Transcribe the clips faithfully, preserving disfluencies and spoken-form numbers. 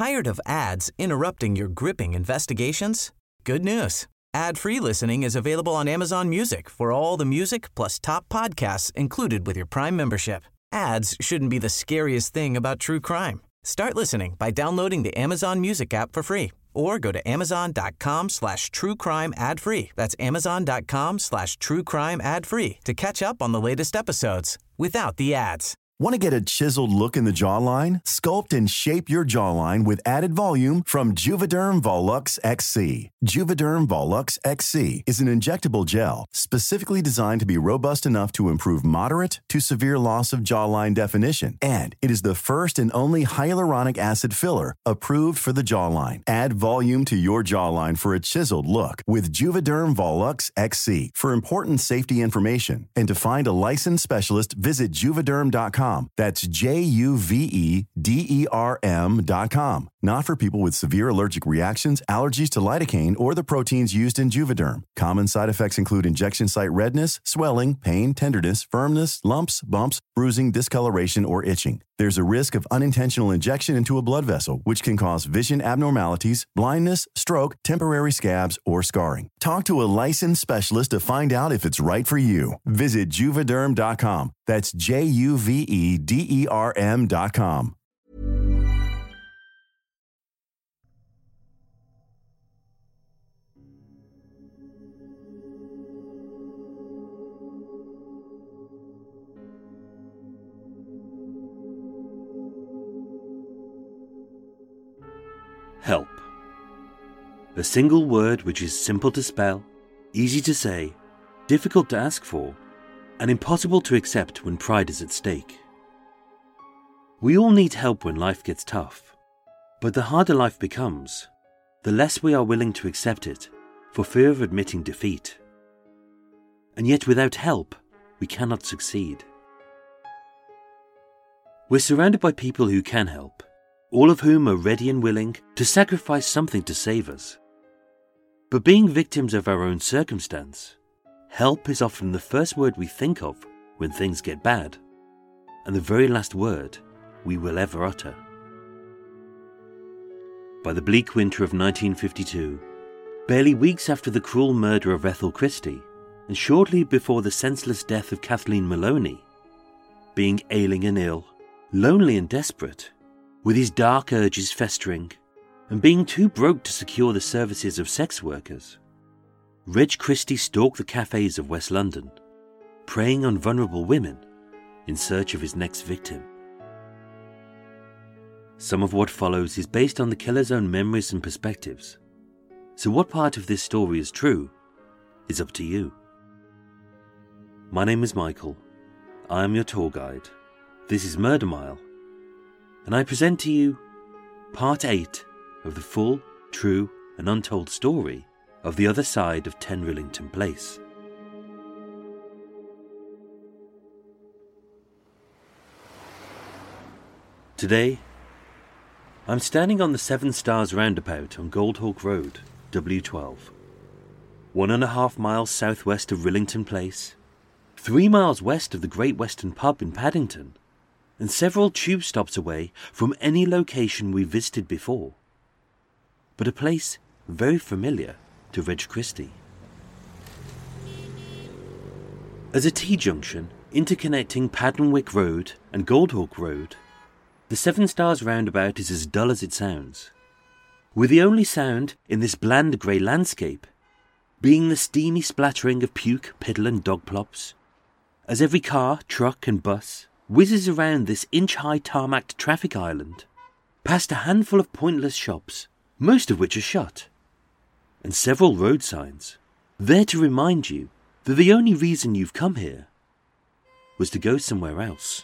Tired of ads interrupting your gripping investigations? Good news. Ad-free listening is available on Amazon Music for all the music plus top podcasts included with your Prime membership. Ads shouldn't be the scariest thing about true crime. Start listening by downloading the Amazon Music app for free or go to amazon.com slash true crime ad free. That's amazon.com slash true crime ad free to catch up on the latest episodes without the ads. Want to get a chiseled look in the jawline? Sculpt and shape your jawline with added volume from Juvederm Volux X C. Juvederm Volux X C is an injectable gel specifically designed to be robust enough to improve moderate to severe loss of jawline definition. And it is the first and only hyaluronic acid filler approved for the jawline. Add volume to your jawline for a chiseled look with Juvederm Volux X C. For important safety information and to find a licensed specialist, visit juvederm dot com. That's J U V E D E R M dot com. Not for people with severe allergic reactions, allergies to lidocaine, or the proteins used in Juvederm. Common side effects include injection site redness, swelling, pain, tenderness, firmness, lumps, bumps, bruising, discoloration, or itching. There's a risk of unintentional injection into a blood vessel, which can cause vision abnormalities, blindness, stroke, temporary scabs, or scarring. Talk to a licensed specialist to find out if it's right for you. Visit juvederm dot com. That's J U V E D E R M dot com. Help. A single word which is simple to spell, easy to say, difficult to ask for, and impossible to accept when pride is at stake. We all need help when life gets tough, but the harder life becomes, the less we are willing to accept it for fear of admitting defeat. And yet without help, we cannot succeed. We're surrounded by people who can help, all of whom are ready and willing to sacrifice something to save us. But being victims of our own circumstance, help is often the first word we think of when things get bad, and the very last word we will ever utter. By the bleak winter of nineteen fifty-two, barely weeks after the cruel murder of Ethel Christie, and shortly before the senseless death of Kathleen Maloney, being ailing and ill, lonely and desperate, with his dark urges festering, and being too broke to secure the services of sex workers, Reg Christie stalked the cafes of West London, preying on vulnerable women in search of his next victim. Some of what follows is based on the killer's own memories and perspectives, so what part of this story is true is up to you. My name is Michael, I am your tour guide, this is Murder Mile, and I present to you Part eight of the full, true and untold story of the other side of ten Rillington Place. Today, I'm standing on the Seven Stars roundabout on Goldhawk Road, W twelve. One and a half miles southwest of Rillington Place, three miles west of the Great Western Pub in Paddington, and several tube stops away from any location we visited before, but a place very familiar to Reg Christie. As a T-junction interconnecting Paddenwick Road and Goldhawk Road, the Seven Stars roundabout is as dull as it sounds, with the only sound in this bland grey landscape being the steamy splattering of puke, piddle and dog plops, as every car, truck and bus whizzes around this inch-high tarmacked traffic island, past a handful of pointless shops, most of which are shut, and several road signs, there to remind you that the only reason you've come here was to go somewhere else.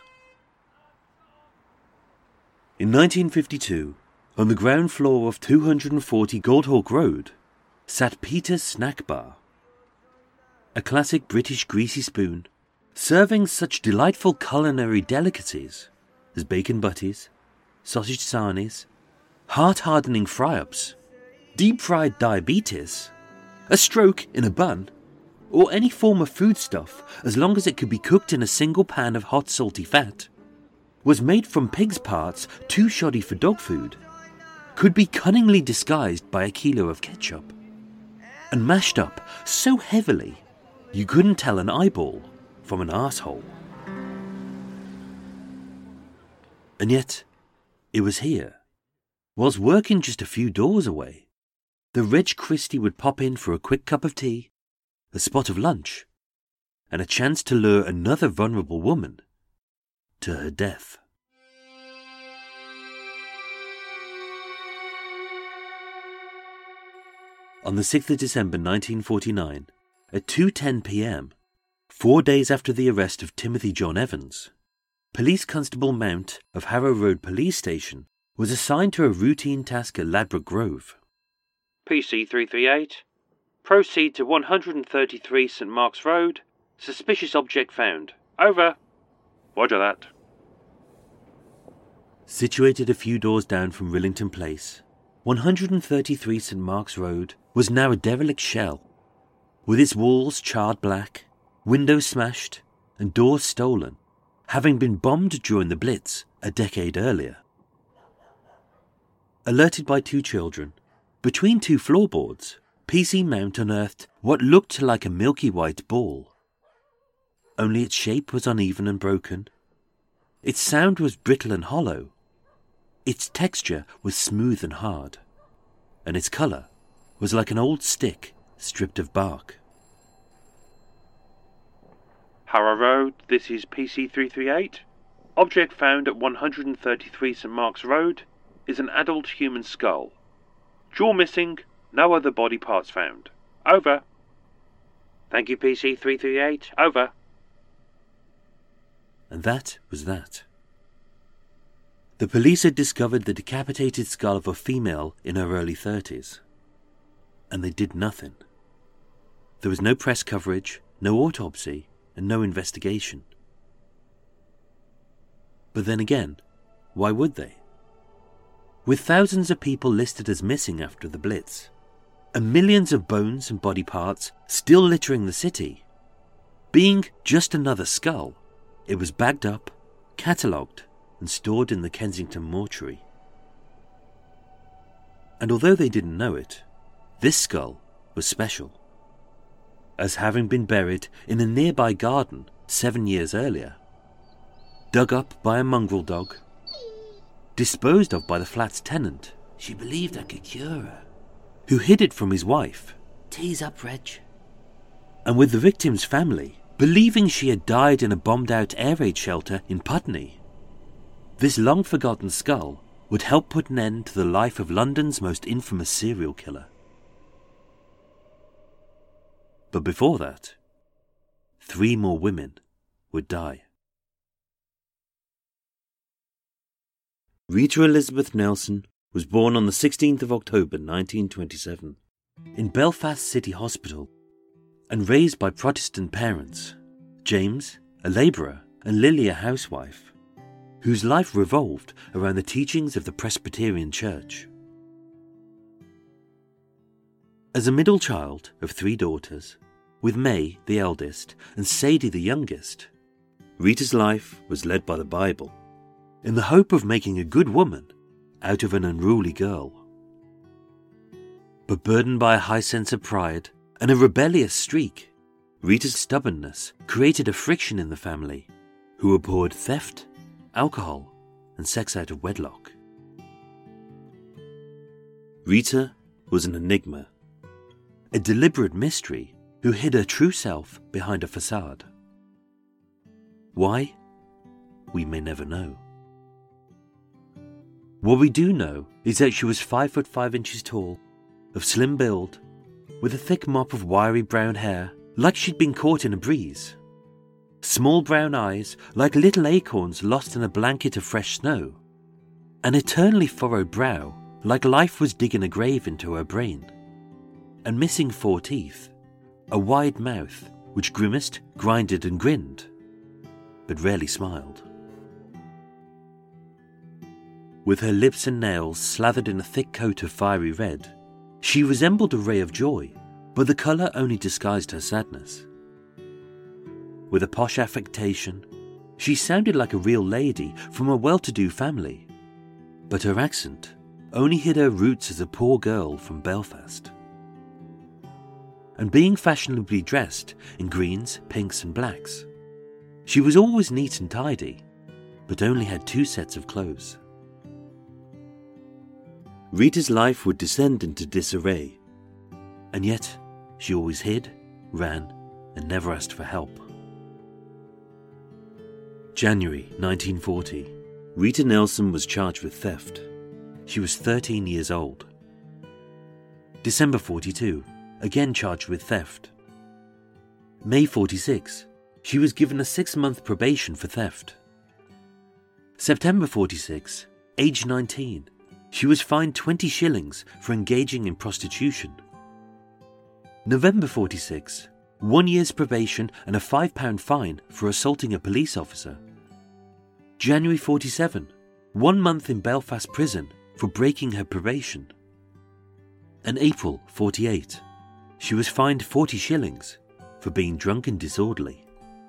In nineteen fifty-two, on the ground floor of two hundred forty Goldhawk Road, sat Peter's Snack Bar, a classic British greasy spoon, serving such delightful culinary delicacies as bacon butties, sausage sarnies, heart-hardening fry-ups, deep-fried diabetes, a stroke in a bun, or any form of foodstuff as long as it could be cooked in a single pan of hot salty fat, was made from pig's parts too shoddy for dog food, could be cunningly disguised by a kilo of ketchup and mashed up so heavily you couldn't tell an eyeball from an arsehole. And yet, it was here, whilst working just a few doors away, that Reg Christie would pop in for a quick cup of tea, a spot of lunch, and a chance to lure another vulnerable woman to her death. On the sixth of December nineteen forty-nine, at two ten p m, four days after the arrest of Timothy John Evans, Police Constable Mount of Harrow Road Police Station was assigned to a routine task at Ladbroke Grove. P C three three eight, proceed to one hundred thirty-three St Mark's Road, suspicious object found. Over. Roger that. Situated a few doors down from Rillington Place, one hundred thirty-three St Mark's Road was now a derelict shell, with its walls charred black, windows smashed, and doors stolen, having been bombed during the Blitz a decade earlier. Alerted by two children, between two floorboards, P C Mount unearthed what looked like a milky white ball. Only its shape was uneven and broken. Its sound was brittle and hollow. Its texture was smooth and hard. And its colour was like an old stick stripped of bark. Harrow Road, this is P C three three eight. Object found at one hundred thirty-three St Mark's Road is an adult human skull. Jaw missing, no other body parts found. Over. Thank you, P C three three eight. Over. And that was that. The police had discovered the decapitated skull of a female in her early thirties. And they did nothing. There was no press coverage, no autopsy, and no investigation. But then again, why would they? With thousands of people listed as missing after the Blitz, and millions of bones and body parts still littering the city, being just another skull, it was bagged up, catalogued, and stored in the Kensington mortuary. And although they didn't know it, this skull was special, as having been buried in a nearby garden seven years earlier, dug up by a mongrel dog, disposed of by the flat's tenant, she believed I could cure her, who hid it from his wife, tease up Reg, and with the victim's family believing she had died in a bombed-out air raid shelter in Putney. This long-forgotten skull would help put an end to the life of London's most infamous serial killer. But before that, three more women would die. Rita Elizabeth Nelson was born on the sixteenth of October nineteen twenty-seven in Belfast City Hospital and raised by Protestant parents, James, a labourer, and Lily, a housewife, whose life revolved around the teachings of the Presbyterian Church. As a middle child of three daughters, with May, the eldest, and Sadie, the youngest, Rita's life was led by the Bible, in the hope of making a good woman out of an unruly girl. But burdened by a high sense of pride and a rebellious streak, Rita's stubbornness created a friction in the family, who abhorred theft, alcohol, and sex out of wedlock. Rita was an enigma, a deliberate mystery who hid her true self behind a facade. Why? We may never know. What we do know is that she was five foot five inches tall, of slim build, with a thick mop of wiry brown hair like she'd been caught in a breeze, small brown eyes like little acorns lost in a blanket of fresh snow, an eternally furrowed brow like life was digging a grave into her brain, and missing four teeth, a wide mouth which grimaced, grinded and grinned, but rarely smiled. With her lips and nails slathered in a thick coat of fiery red, she resembled a ray of joy, but the colour only disguised her sadness. With a posh affectation, she sounded like a real lady from a well-to-do family, but her accent only hid her roots as a poor girl from Belfast. And being fashionably dressed in greens, pinks and blacks, she was always neat and tidy, but only had two sets of clothes. Rita's life would descend into disarray, and yet she always hid, ran, and never asked for help. January nineteen forty. Rita Nelson was charged with theft. She was thirteen years old. December forty-two. Again charged with theft. May forty-six. She was given a six-month probation for theft. September forty-six. Age nineteen. She was fined twenty shillings for engaging in prostitution. November forty-six. One year's probation and a five pound fine for assaulting a police officer. January forty-seven. One month in Belfast prison for breaking her probation. And April forty-eight. She was fined forty shillings for being drunk and disorderly.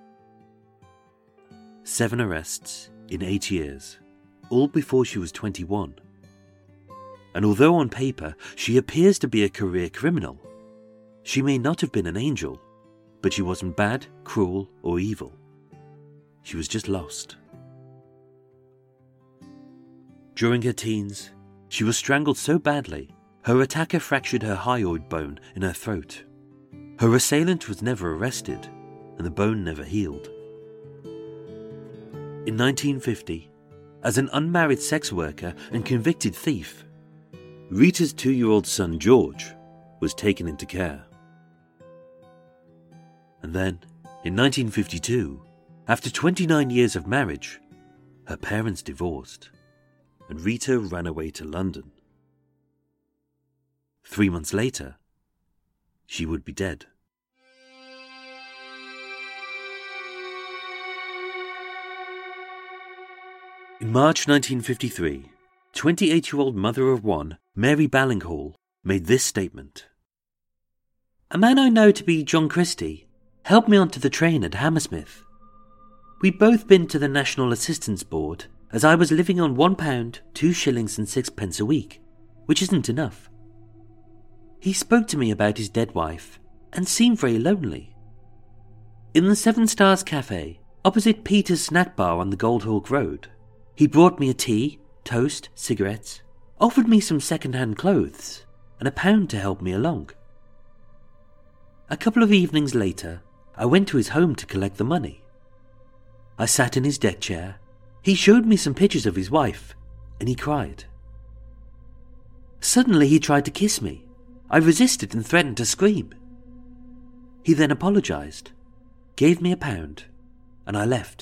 Seven arrests in eight years, all before she was twenty-one. And although on paper she appears to be a career criminal, she may not have been an angel, but she wasn't bad, cruel, or evil. She was just lost. During her teens, she was strangled so badly, her attacker fractured her hyoid bone in her throat. Her assailant was never arrested, and the bone never healed. In nineteen fifty, as an unmarried sex worker and convicted thief, Rita's two-year-old son George was taken into care. And then, in nineteen fifty-two, after twenty-nine years of marriage, her parents divorced, and Rita ran away to London. Three months later, she would be dead. In March nineteen fifty-three, twenty-eight-year-old mother of one, Mary Ballinghall, made this statement. "A man I know to be John Christie helped me onto the train at Hammersmith. We'd both been to the National Assistance Board, as I was living on one pound, two shillings and sixpence a week, which isn't enough. He spoke to me about his dead wife and seemed very lonely. In the Seven Stars Cafe, opposite Peter's Snack Bar on the Goldhawk Road, he brought me a tea, toast, cigarettes, offered me some second-hand clothes, and a pound to help me along. A couple of evenings later, I went to his home to collect the money. I sat in his deck chair. He showed me some pictures of his wife, and he cried. Suddenly he tried to kiss me. I resisted and threatened to scream. He then apologised, gave me a pound, and I left."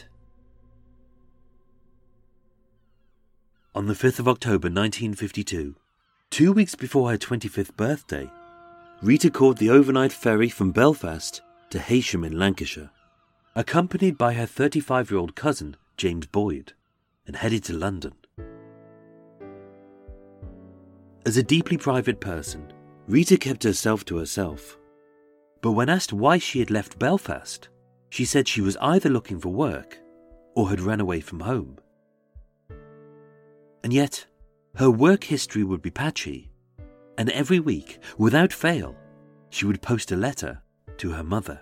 On the fifth of October nineteen fifty-two, two weeks before her twenty-fifth birthday, Rita caught the overnight ferry from Belfast to Heysham in Lancashire, accompanied by her thirty-five-year-old cousin, James Boyd, and headed to London. As a deeply private person, Rita kept herself to herself. But when asked why she had left Belfast, she said she was either looking for work or had run away from home. And yet, her work history would be patchy, and every week, without fail, she would post a letter to her mother.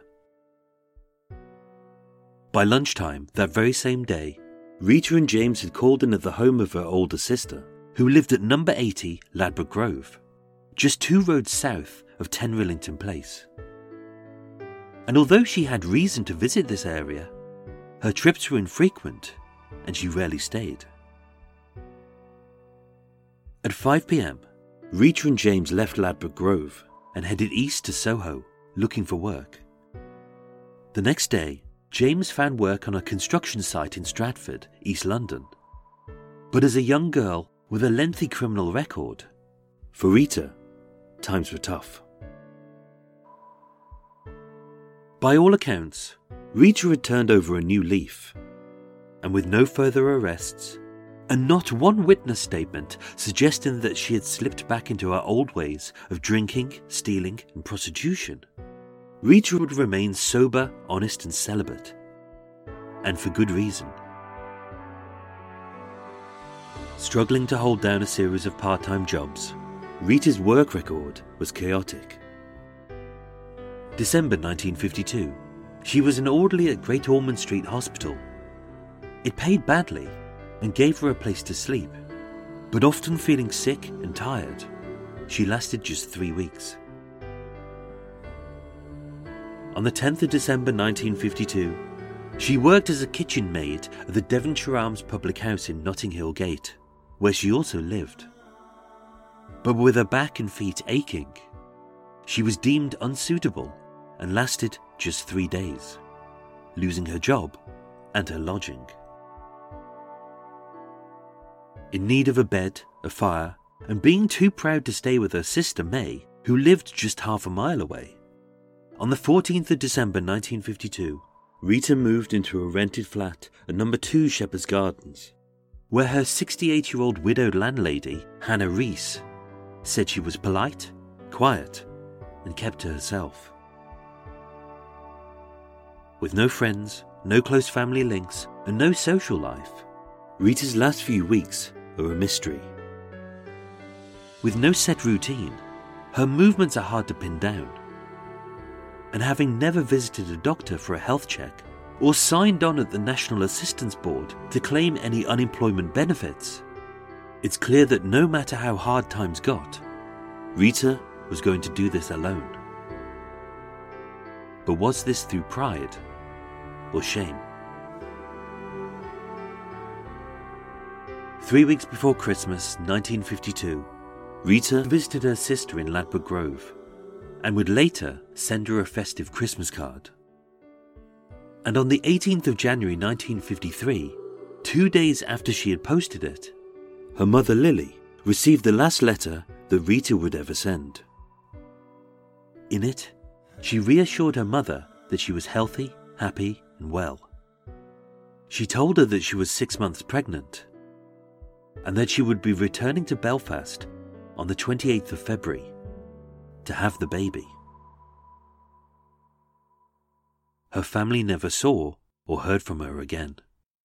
By lunchtime that very same day, Rita and James had called in at the home of her older sister, who lived at number eighty Ladbroke Grove, just two roads south of ten Rillington Place. And although she had reason to visit this area, her trips were infrequent and she rarely stayed. At five p.m, Rita and James left Ladbroke Grove and headed east to Soho, looking for work. The next day, James found work on a construction site in Stratford, East London. But as a young girl with a lengthy criminal record, for Rita, times were tough. By all accounts, Rita had turned over a new leaf, and with no further arrests, and not one witness statement suggesting that she had slipped back into her old ways of drinking, stealing, and prostitution, Rita would remain sober, honest, and celibate. And for good reason. Struggling to hold down a series of part-time jobs, Rita's work record was chaotic. December nineteen fifty-two. She was an orderly at Great Ormond Street Hospital. It paid badly and gave her a place to sleep, but often feeling sick and tired, she lasted just three weeks. On the tenth of December nineteen fifty-two, she worked as a kitchen maid at the Devonshire Arms public house in Notting Hill Gate, where she also lived. But with her back and feet aching, she was deemed unsuitable and lasted just three days, losing her job and her lodging. In need of a bed, a fire, and being too proud to stay with her sister May, who lived just half a mile away, on the fourteenth of December nineteen fifty-two, Rita moved into a rented flat at number two Shepherd's Gardens, where her sixty-eight-year-old widowed landlady, Hannah Rees, said she was polite, quiet, and kept to herself. With no friends, no close family links, and no social life, Rita's last few weeks are a mystery. With no set routine, her movements are hard to pin down. And having never visited a doctor for a health check or signed on at the National Assistance Board to claim any unemployment benefits, it's clear that no matter how hard times got, Rita was going to do this alone. But was this through pride or shame? Three weeks before Christmas, nineteen fifty-two, Rita visited her sister in Ladbroke Grove and would later send her a festive Christmas card. And on the eighteenth of January nineteen fifty-three, two days after she had posted it, her mother Lily received the last letter that Rita would ever send. In it, she reassured her mother that she was healthy, happy, and well. She told her that she was six months pregnant and that she would be returning to Belfast on the twenty-eighth of February to have the baby. Her family never saw or heard from her again.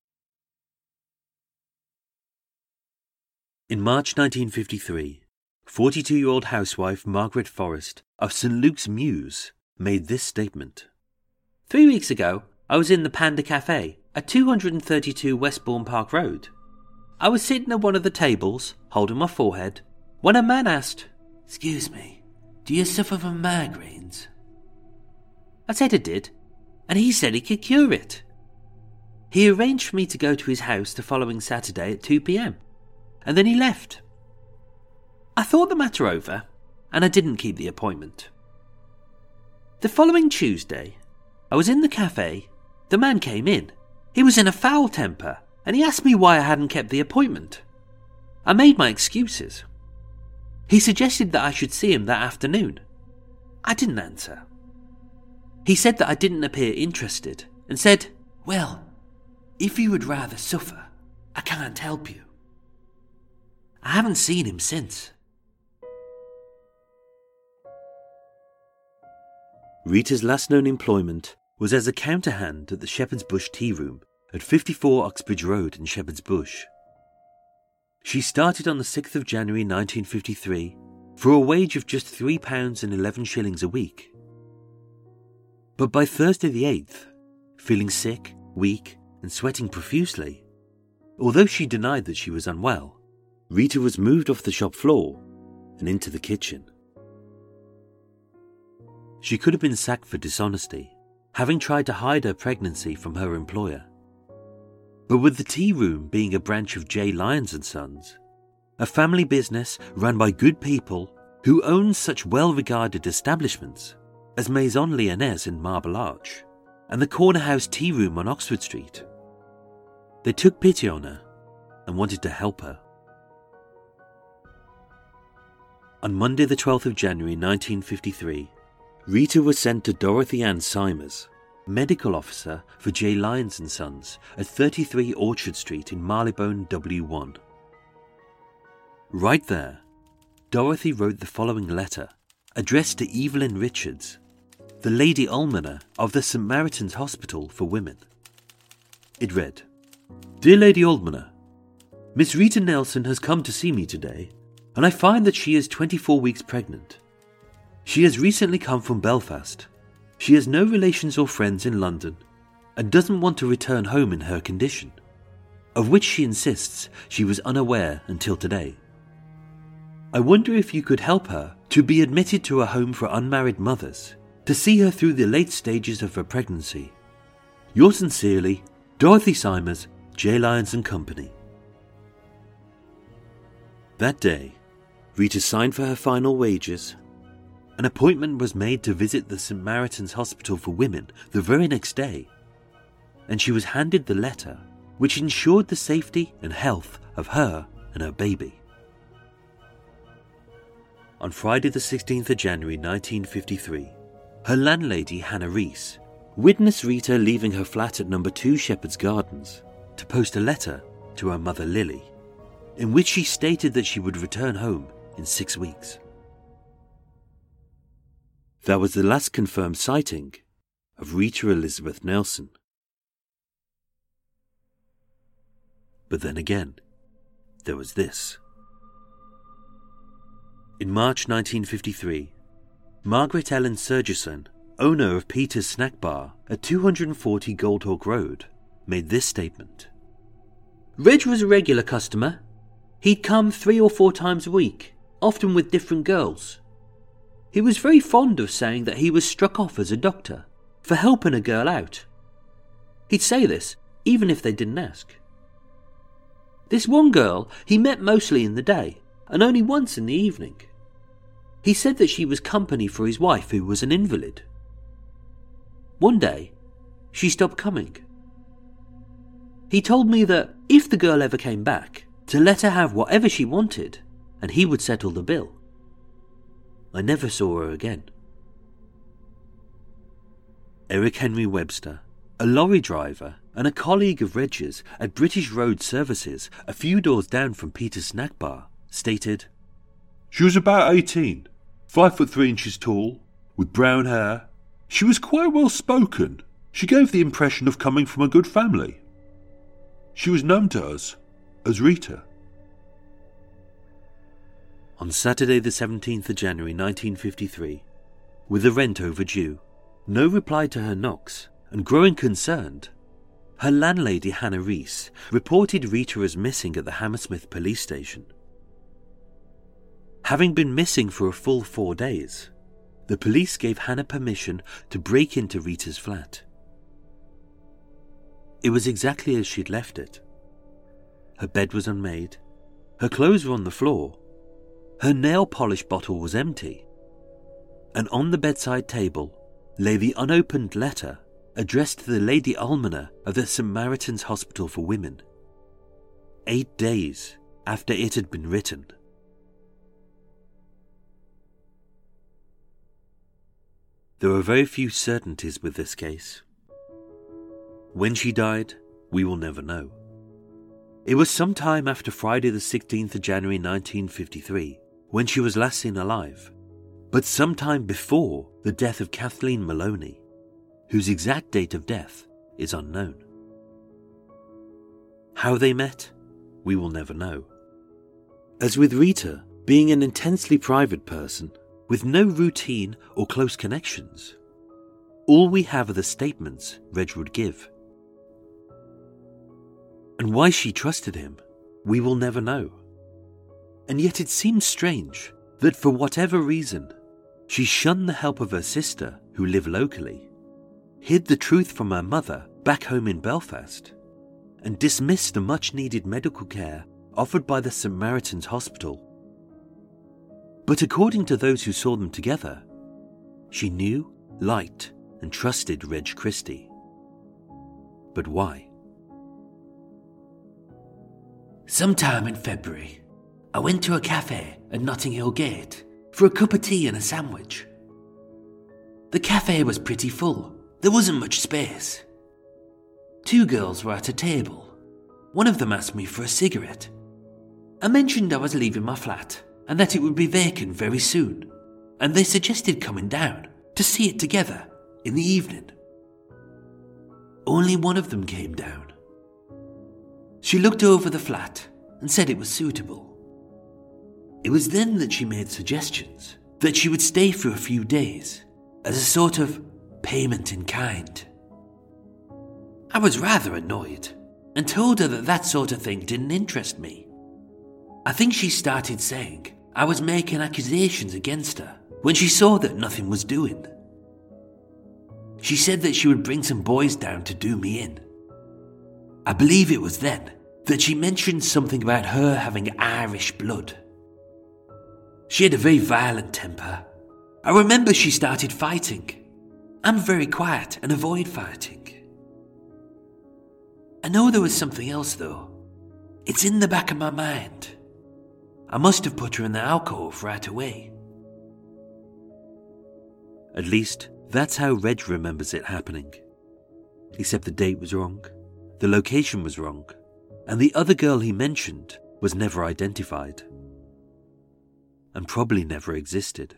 In March nineteen fifty-three, forty-two-year-old housewife Margaret Forrest of Saint Luke's Mews made this statement. Three weeks ago, I was in the Panda Cafe at two hundred thirty-two Westbourne Park Road. I was sitting at one of the tables, holding my forehead, when a man asked, "Excuse me, do you suffer from migraines?" I said I did, and he said he could cure it. He arranged for me to go to his house the following Saturday at two p.m, and then he left. I thought the matter over, and I didn't keep the appointment. The following Tuesday, I was in the cafe. The man came in. He was in a foul temper, and he asked me why I hadn't kept the appointment. I made my excuses. He suggested that I should see him that afternoon. I didn't answer. He said that I didn't appear interested, and said, "Well, if you would rather suffer, I can't help you." I haven't seen him since. Rita's last known employment was as a counterhand at the Shepherd's Bush Tea Room at fifty-four Uxbridge Road in Shepherd's Bush. She started on the sixth of January nineteen fifty-three for a wage of just three pounds and eleven shillings a week. But by Thursday the eighth, feeling sick, weak, and sweating profusely, although she denied that she was unwell, Rita was moved off the shop floor and into the kitchen. She could have been sacked for dishonesty, having tried to hide her pregnancy from her employer. But with the tea room being a branch of J. Lyons and Sons, a family business run by good people who own such well-regarded establishments as Maison Lyonnaise in Marble Arch and the Corner House Tea Room on Oxford Street, they took pity on her and wanted to help her. On Monday the twelfth of January nineteen fifty-three, Rita was sent to Dorothy Ann Simers, medical officer for J. Lyons and Sons at thirty-three Orchard Street in Marylebone W one. Right there, Dorothy wrote the following letter, addressed to Evelyn Richards, the Lady Almoner of the St Maritan's Hospital for Women. It read, "Dear Lady Almoner, Miss Rita Nelson has come to see me today, and I find that she is twenty-four weeks pregnant. She has recently come from Belfast. She has no relations or friends in London and doesn't want to return home in her condition, of which she insists she was unaware until today. I wonder if you could help her to be admitted to a home for unmarried mothers to see her through the late stages of her pregnancy. Yours sincerely, Dorothy Simers, J. Lyons and Company. That day, Rita signed for her final wages. An appointment was made to visit the Saint Martin's Hospital for Women the very next day, and she was handed the letter which ensured the safety and health of her and her baby. On Friday the sixteenth of January nineteen fifty-three, her landlady Hannah Rees witnessed Rita leaving her flat at number two Shepherd's Gardens to post a letter to her mother Lily, in which she stated that she would return home in six weeks. That was the last confirmed sighting of Rita Elizabeth Nelson. But then again, there was this. In March nineteen fifty-three, Margaret Ellen Sergeson, owner of Peter's Snack Bar at two hundred forty Goldhawk Road, made this statement. Reg was a regular customer. He'd come three or four times a week, often with different girls. He was very fond of saying that he was struck off as a doctor for helping a girl out. He'd say this even if they didn't ask. This one girl he met mostly in the day and only once in the evening. He said that she was company for his wife, who was an invalid. One day, she stopped coming. He told me that if the girl ever came back, to let her have whatever she wanted, and he would settle the bill. I never saw her again. Eric Henry Webster, a lorry driver and a colleague of Reg's at British Road Services a few doors down from Peter's Snack Bar, stated, She was about eighteen, five foot three inches tall, with brown hair. She was quite well spoken. She gave the impression of coming from a good family. She was known to us as Rita. On Saturday the seventeenth of January nineteen fifty-three, with the rent overdue, no reply to her knocks, and growing concerned, her landlady Hannah Rees reported Rita as missing at the Hammersmith police station. Having been missing for a full four days, the police gave Hannah permission to break into Rita's flat. It was exactly as she'd left it. Her bed was unmade, her clothes were on the floor, her nail polish bottle was empty, and on the bedside table lay the unopened letter addressed to the Lady Almoner of the Saint Martin's Hospital for Women, eight days after it had been written. There are very few certainties with this case. When she died, we will never know. It was some time after Friday the sixteenth of January nineteen fifty-three when she was last seen alive, but sometime before the death of Kathleen Maloney, whose exact date of death is unknown. How they met, we will never know. As with Rita, being an intensely private person with no routine or close connections, all we have are the statements Reg would give. And why she trusted him, we will never know. And yet it seems strange that for whatever reason, she shunned the help of her sister, who lived locally, hid the truth from her mother back home in Belfast, and dismissed the much-needed medical care offered by the Saint Martin's Hospital. But according to those who saw them together, she knew, liked, and trusted Reg Christie. But why? Sometime in February, I went to a cafe at Notting Hill Gate for a cup of tea and a sandwich. The cafe was pretty full. There wasn't much space. Two girls were at a table. One of them asked me for a cigarette. I mentioned I was leaving my flat and that it would be vacant very soon, and they suggested coming down to see it together in the evening. Only one of them came down. She looked over the flat and said it was suitable. It was then that she made suggestions that she would stay for a few days as a sort of payment in kind. I was rather annoyed and told her that that sort of thing didn't interest me. I think she started saying I was making accusations against her when she saw that nothing was doing. She said that she would bring some boys down to do me in. I believe it was then that she mentioned something about her having Irish blood. She had a very violent temper. I remember she started fighting. I'm very quiet and avoid fighting. I know there was something else though. It's in the back of my mind. I must have put her in the alcove right away. At least, that's how Reg remembers it happening. Except the date was wrong, the location was wrong, and the other girl he mentioned was never identified. And probably never existed.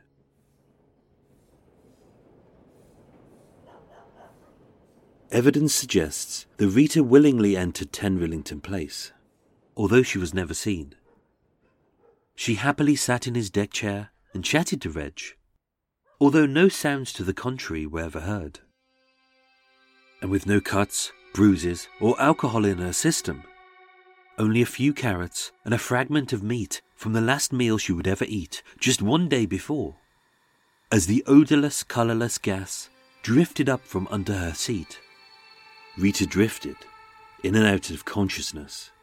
Evidence suggests that Rita willingly entered ten Rillington Place, although she was never seen. She happily sat in his deck chair and chatted to Reg, although no sounds to the contrary were ever heard. And with no cuts, bruises, or alcohol in her system, only a few carrots and a fragment of meat from the last meal she would ever eat just one day before, as the odourless, colourless gas drifted up from under her seat. Rita drifted in and out of consciousness.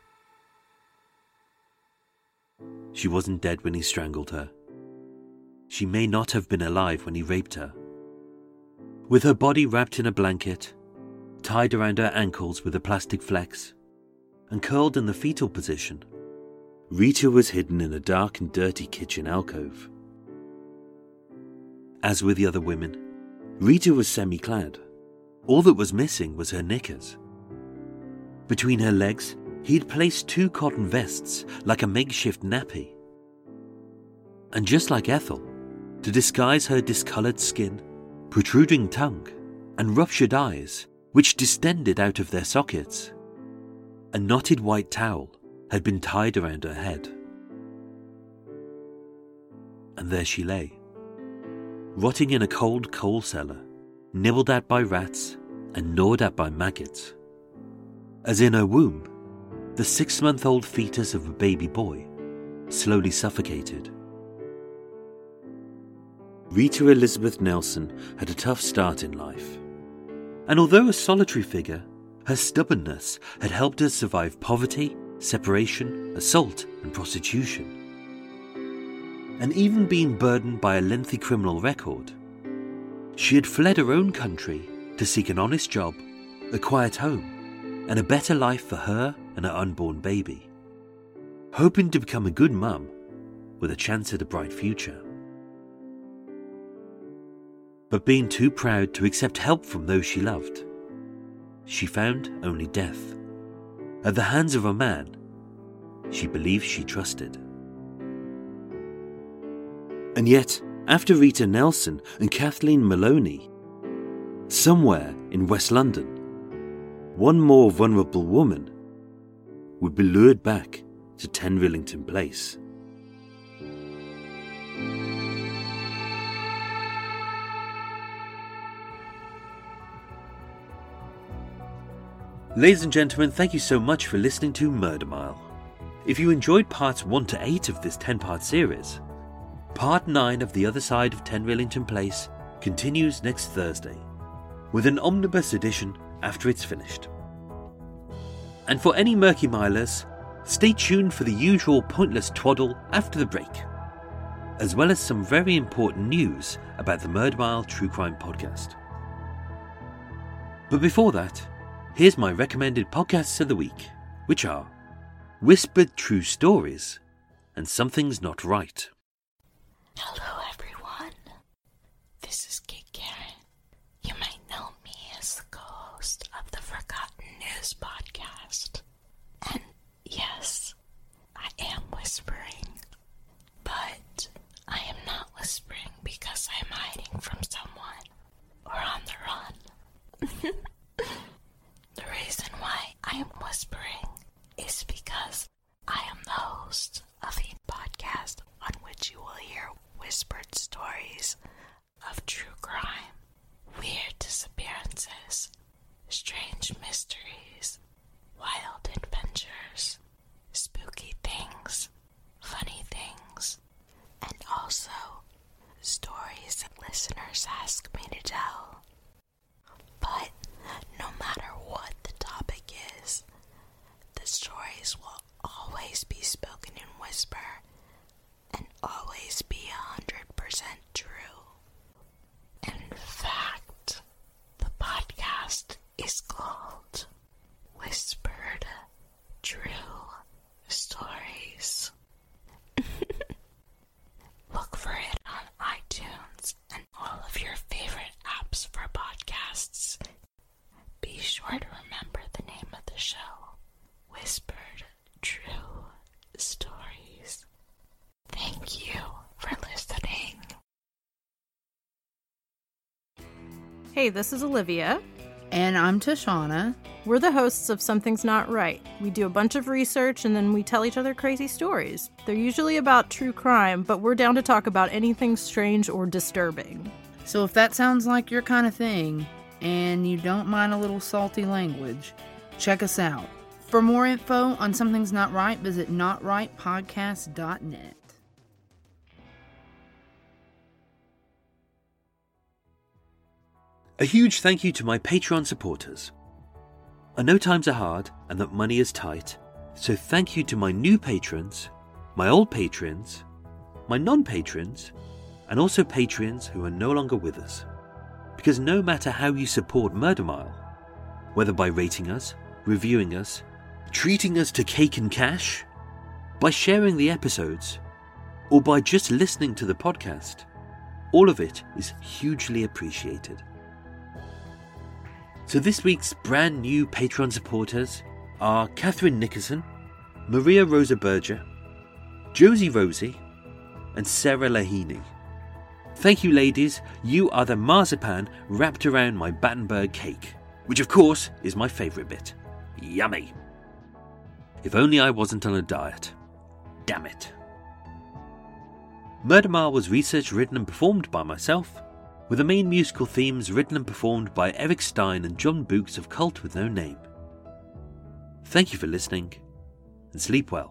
She wasn't dead when he strangled her. She may not have been alive when he raped her. With her body wrapped in a blanket, tied around her ankles with a plastic flex, and curled in the fetal position, Rita was hidden in a dark and dirty kitchen alcove. As with the other women, Rita was semi-clad. All that was missing was her knickers. Between her legs, he'd placed two cotton vests like a makeshift nappy. And just like Ethel, to disguise her discoloured skin, protruding tongue, and ruptured eyes, which distended out of their sockets, a knotted white towel had been tied around her head. And there she lay, rotting in a cold coal cellar, nibbled at by rats and gnawed at by maggots. As in her womb, the six-month-old fetus of a baby boy slowly suffocated. Rita Elizabeth Nelson had a tough start in life, and although a solitary figure, her stubbornness had helped her survive poverty, separation, assault, and prostitution. And even being burdened by a lengthy criminal record, she had fled her own country to seek an honest job, a quiet home, and a better life for her and her unborn baby, hoping to become a good mum with a chance at a bright future. But being too proud to accept help from those she loved, she found only death at the hands of a man she believed she trusted. And yet, after Rita Nelson and Kathleen Maloney, somewhere in West London, one more vulnerable woman would be lured back to ten Rillington Place. Ladies and gentlemen, thank you so much for listening to Murder Mile. If you enjoyed parts one to eight of this ten-part series, part nine of The Other Side of ten Rillington Place continues next Thursday, with an omnibus edition after it's finished. And for any Murky Milers, stay tuned for the usual pointless twaddle after the break, as well as some very important news about the Murder Mile True Crime Podcast. But before that, here's my recommended podcasts of the week, which are Whispered True Stories and Something's Not Right. Hello everyone, this is Kate Karen. You might know me as the co-host of the Forgotten News podcast. And yes, I am whispering, but I am not whispering because I am hiding from someone or on the run. The reason why I am whispering is because I am the stories of true crime, weird disappearances, strange mysteries, wild adventures, spooky things, funny things, and also stories that listeners ask me to tell. But no matter what the topic is, the stories will always be spoken in whisper and always be one hundred percent true. In fact, the podcast is called Whispered True Stories. Look for it on iTunes and all of your favorite apps for podcasts. Be sure to remember the name of the show, Whispered True Stories. Thank you for listening. Hey, this is Olivia. And I'm Tashana. We're the hosts of Something's Not Right. We do a bunch of research and then we tell each other crazy stories. They're usually about true crime, but we're down to talk about anything strange or disturbing. So if that sounds like your kind of thing, and you don't mind a little salty language, check us out. For more info on Something's Not Right, visit not right podcast dot net. A huge thank you to my Patreon supporters. I know times are hard and that money is tight, so thank you to my new patrons, my old patrons, my non-patrons, and also patrons who are no longer with us. Because no matter how you support Murder Mile, whether by rating us, reviewing us, treating us to cake and cash, by sharing the episodes, or by just listening to the podcast, all of it is hugely appreciated. So this week's brand new Patreon supporters are Catherine Nickerson, Maria Rosa Berger, Josie Rosie, and Sarah Lahini. Thank you, ladies. You are the marzipan wrapped around my Battenberg cake, which of course is my favourite bit. Yummy. If only I wasn't on a diet. Damn it. Murder Mile was researched, written and performed by myself, with the main musical themes written and performed by Eric Stein and John Books of Cult with No Name. Thank you for listening, and sleep well.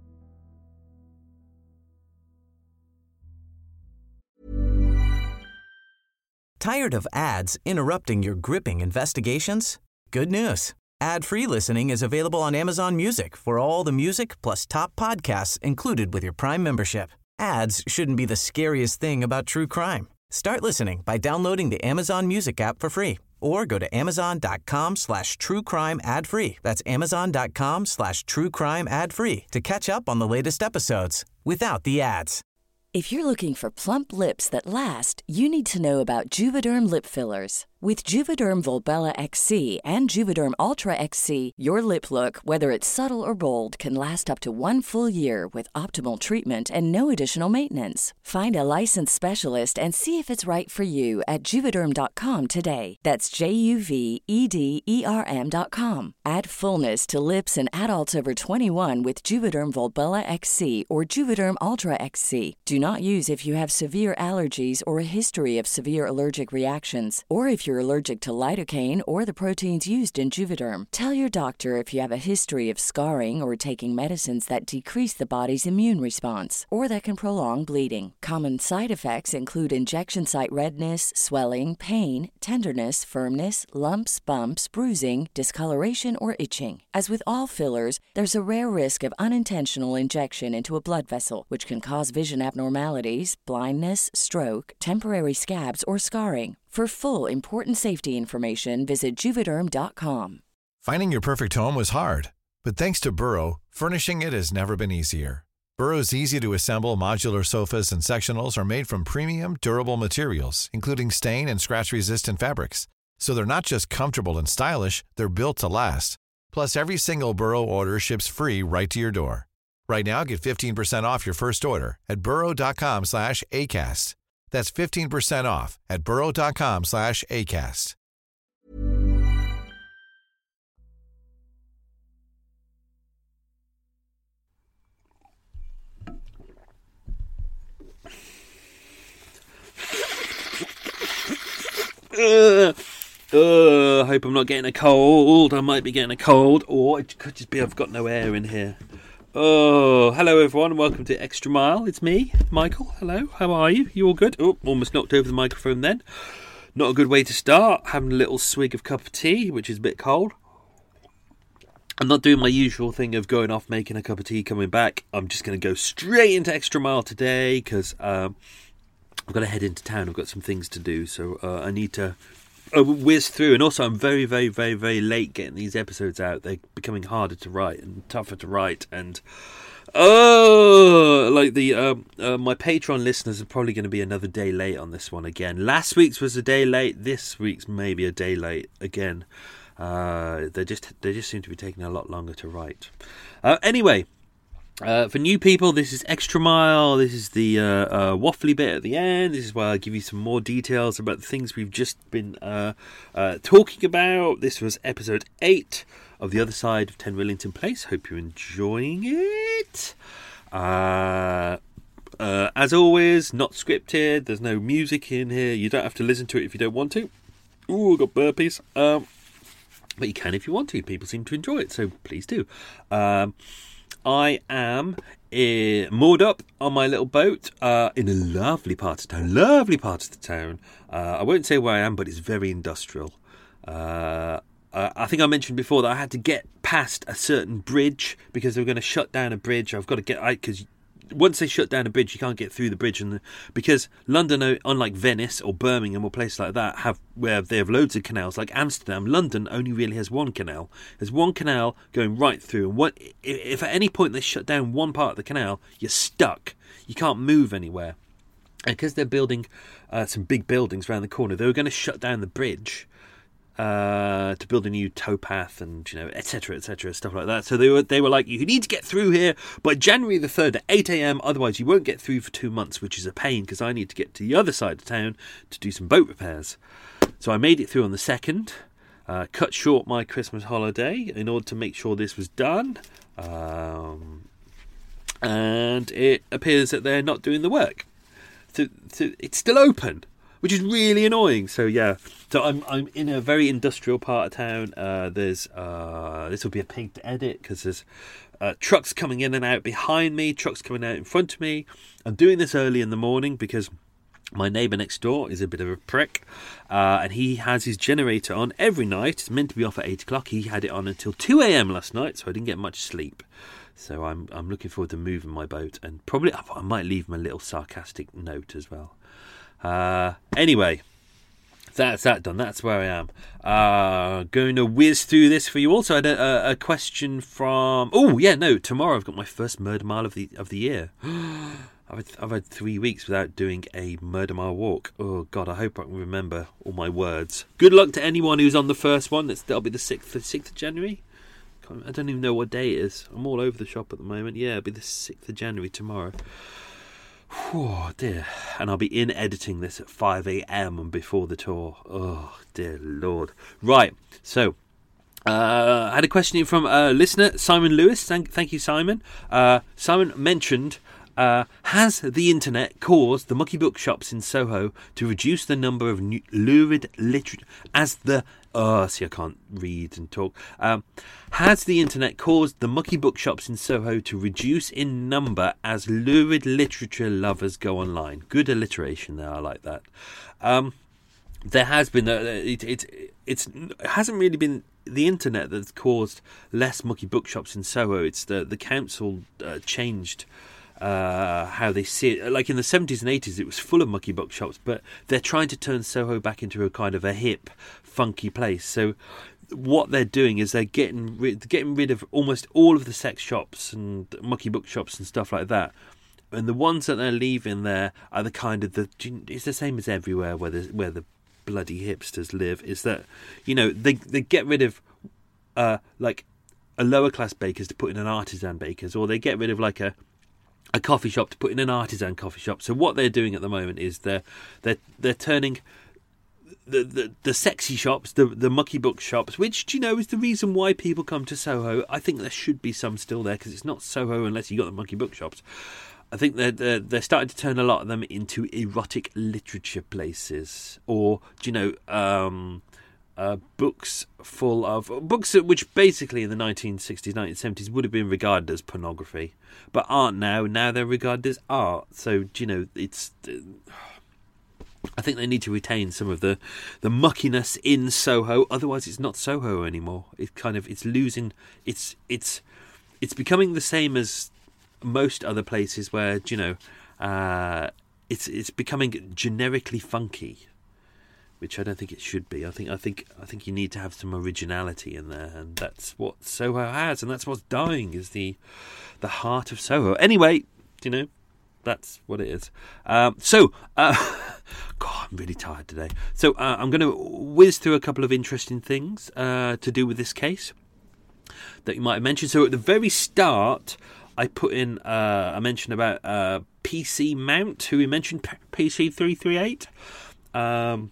Tired of ads interrupting your gripping investigations? Good news. Ad-free listening is available on Amazon Music for all the music plus top podcasts included with your Prime membership. Ads shouldn't be the scariest thing about true crime. Start listening by downloading the Amazon Music app for free or go to amazon.com slash true crime ad free. That's amazon.com slash true crime ad free to catch up on the latest episodes without the ads. If you're looking for plump lips that last, you need to know about Juvederm lip fillers. With Juvederm Volbella X C and Juvederm Ultra X C, your lip look, whether it's subtle or bold, can last up to one full year with optimal treatment and no additional maintenance. Find a licensed specialist and see if it's right for you at Juvederm dot com today. That's J U V E D E R M dot com. Add fullness to lips in adults over twenty-one with Juvederm Volbella X C or Juvederm Ultra X C. Do not use if you have severe allergies or a history of severe allergic reactions, or if you're allergic to lidocaine or the proteins used in Juvederm. Tell your doctor if you have a history of scarring or taking medicines that decrease the body's immune response or that can prolong bleeding. Common side effects include injection site redness, swelling, pain, tenderness, firmness, lumps, bumps, bruising, discoloration, or itching. As with all fillers, there's a rare risk of unintentional injection into a blood vessel, which can cause vision abnormalities, blindness, stroke, temporary scabs, or scarring. For full, important safety information, visit Juvederm dot com. Finding your perfect home was hard, but thanks to Burrow, furnishing it has never been easier. Burrow's easy-to-assemble modular sofas and sectionals are made from premium, durable materials, including stain and scratch-resistant fabrics. So they're not just comfortable and stylish, they're built to last. Plus, every single Burrow order ships free right to your door. Right now, get fifteen percent off your first order at burrow dot com slash ACAST. That's fifteen percent off at burrow dot com slash ACAST. Uh, uh, hope I'm not getting a cold. I might be getting a cold, or it could just be I've got no air in here. Oh, hello everyone, welcome to Extra Mile. It's me, Michael. Hello, how are you? You all good? Oh, almost knocked over the microphone then. Not a good way to start. Having a little swig of cup of tea, which is a bit cold. I'm not doing my usual thing of going off, making a cup of tea, coming back. I'm just going to go straight into Extra Mile today because um, I've got to head into town. I've got some things to do, so uh, I need to uh, whiz through. And also, I'm very, very, very, very late getting these episodes out. They're becoming harder to write and tougher to write. And oh, like the um, uh, my Patreon listeners are probably going to be another day late on this one again. Last week's was a day late. This week's maybe a day late again. Uh, they just they just seem to be taking a lot longer to write. Uh, anyway, uh, for new people, this is Extra Mile. This is the uh, uh, waffly bit at the end. This is where I'll give you some more details about the things we've just been uh, uh, talking about. This was episode eight of The Other Side of ten Rillington Place. Hope you're enjoying it. Uh, uh, as always, not scripted. There's no music in here. You don't have to listen to it if you don't want to. Ooh, I got burpees. Um. But you can if you want to. People seem to enjoy it, so please do. Um, I am uh, moored up on my little boat uh, in a lovely part of town. Lovely part of the town. Uh, I won't say where I am, but it's very industrial. Uh, uh, I think I mentioned before that I had to get past a certain bridge because they were going to shut down a bridge. I've got to get out because once they shut down a bridge, you can't get through the bridge, and the, because London, unlike Venice or Birmingham or places like that, have where they have loads of canals. Like Amsterdam, London only really has one canal. There's one canal going right through, and what if at any point they shut down one part of the canal, you're stuck. You can't move anywhere, and because they're building uh, some big buildings around the corner, they were going to shut down the bridge. Uh, to build a new towpath and, you know, etc, etc, stuff like that. So they were they were like, you need to get through here by January the third at eight a.m. Otherwise you won't get through for two months, which is a pain because I need to get to the other side of town to do some boat repairs. So I made it through on the second, uh, cut short my Christmas holiday in order to make sure this was done. Um, and it appears that they're not doing the work. So, so it's still open, which is really annoying. So yeah, so I'm I'm in a very industrial part of town. Uh, there's uh, this will be a pig to edit because there's uh, trucks coming in and out behind me, trucks coming out in front of me. I'm doing this early in the morning because my neighbour next door is a bit of a prick, uh, and he has his generator on every night. It's meant to be off at eight o'clock. He had it on until two a.m. last night, so I didn't get much sleep. So I'm I'm looking forward to moving my boat, and probably I might leave him a little sarcastic note as well. Uh, anyway, that's that done. That's where I am. Uh, going to whiz through this for you. Also, I had a, a question from. Oh yeah, no. Tomorrow I've got my first murder mile of the of the year. I've had, I've had three weeks without doing a murder mile walk. Oh God, I hope I can remember all my words. Good luck to anyone who's on the first one. That's that'll be the sixth, the sixth of January. I don't even know what day it is. I'm all over the shop at the moment. Yeah, it'll be the sixth of January tomorrow. Oh dear. And I'll be in editing this at five a.m. and before the tour. Oh dear Lord. Right, so uh, I had a question from a listener, Simon Lewis. Thank, thank you, Simon. Uh, Simon mentioned, uh, has the internet caused the mucky bookshops in Soho to reduce the number of new, lurid literature as the Oh, see, I can't read and talk. Um, has the internet caused the mucky bookshops in Soho to reduce in number as lurid literature lovers go online? Good alliteration there, I like that. Um, there has been, a, it, it, it's, it hasn't really been the internet that's caused less mucky bookshops in Soho. It's the, the council uh, changed uh, how they see it. Like in the seventies and eighties, it was full of mucky bookshops, but they're trying to turn Soho back into a kind of a hip, funky place. So what they're doing is they're getting rid, getting rid of almost all of the sex shops and mucky bookshops and stuff like that. And the ones that they're leaving there are the kind of the it's the same as everywhere where the where the bloody hipsters live. Is that, you know, they they get rid of uh like a lower class bakers to put in an artisan bakers, or they get rid of like a a coffee shop to put in an artisan coffee shop. So what they're doing at the moment is they're they're they're turning the the, the sexy shops, the the mucky book shops, which, do you know, is the reason why people come to Soho. I think there should be some still there because it's not Soho unless you got the mucky book shops. I think they're, they're, they're starting to turn a lot of them into erotic literature places, or, do you know, um, uh, books full of... Books which basically in the nineteen sixties, nineteen seventies would have been regarded as pornography, but aren't now. Now they're regarded as art. So, do you know, it's... I think they need to retain some of the, the muckiness in Soho, otherwise it's not Soho anymore. It's kind of... It's losing... It's... It's... It's becoming the same as most other places where, you know, uh, it's it's becoming generically funky, which I don't think it should be. I think I think I think you need to have some originality in there, and that's what Soho has, and that's what's dying, is the the heart of Soho. Anyway, you know, that's what it is. Um, so, uh, God, I'm really tired today. So uh, I'm going to whiz through a couple of interesting things uh, to do with this case that you might have mentioned. So at the very start, I put in, uh, I mentioned about uh, P C Mount, who we mentioned, P C three thirty-eight. Um,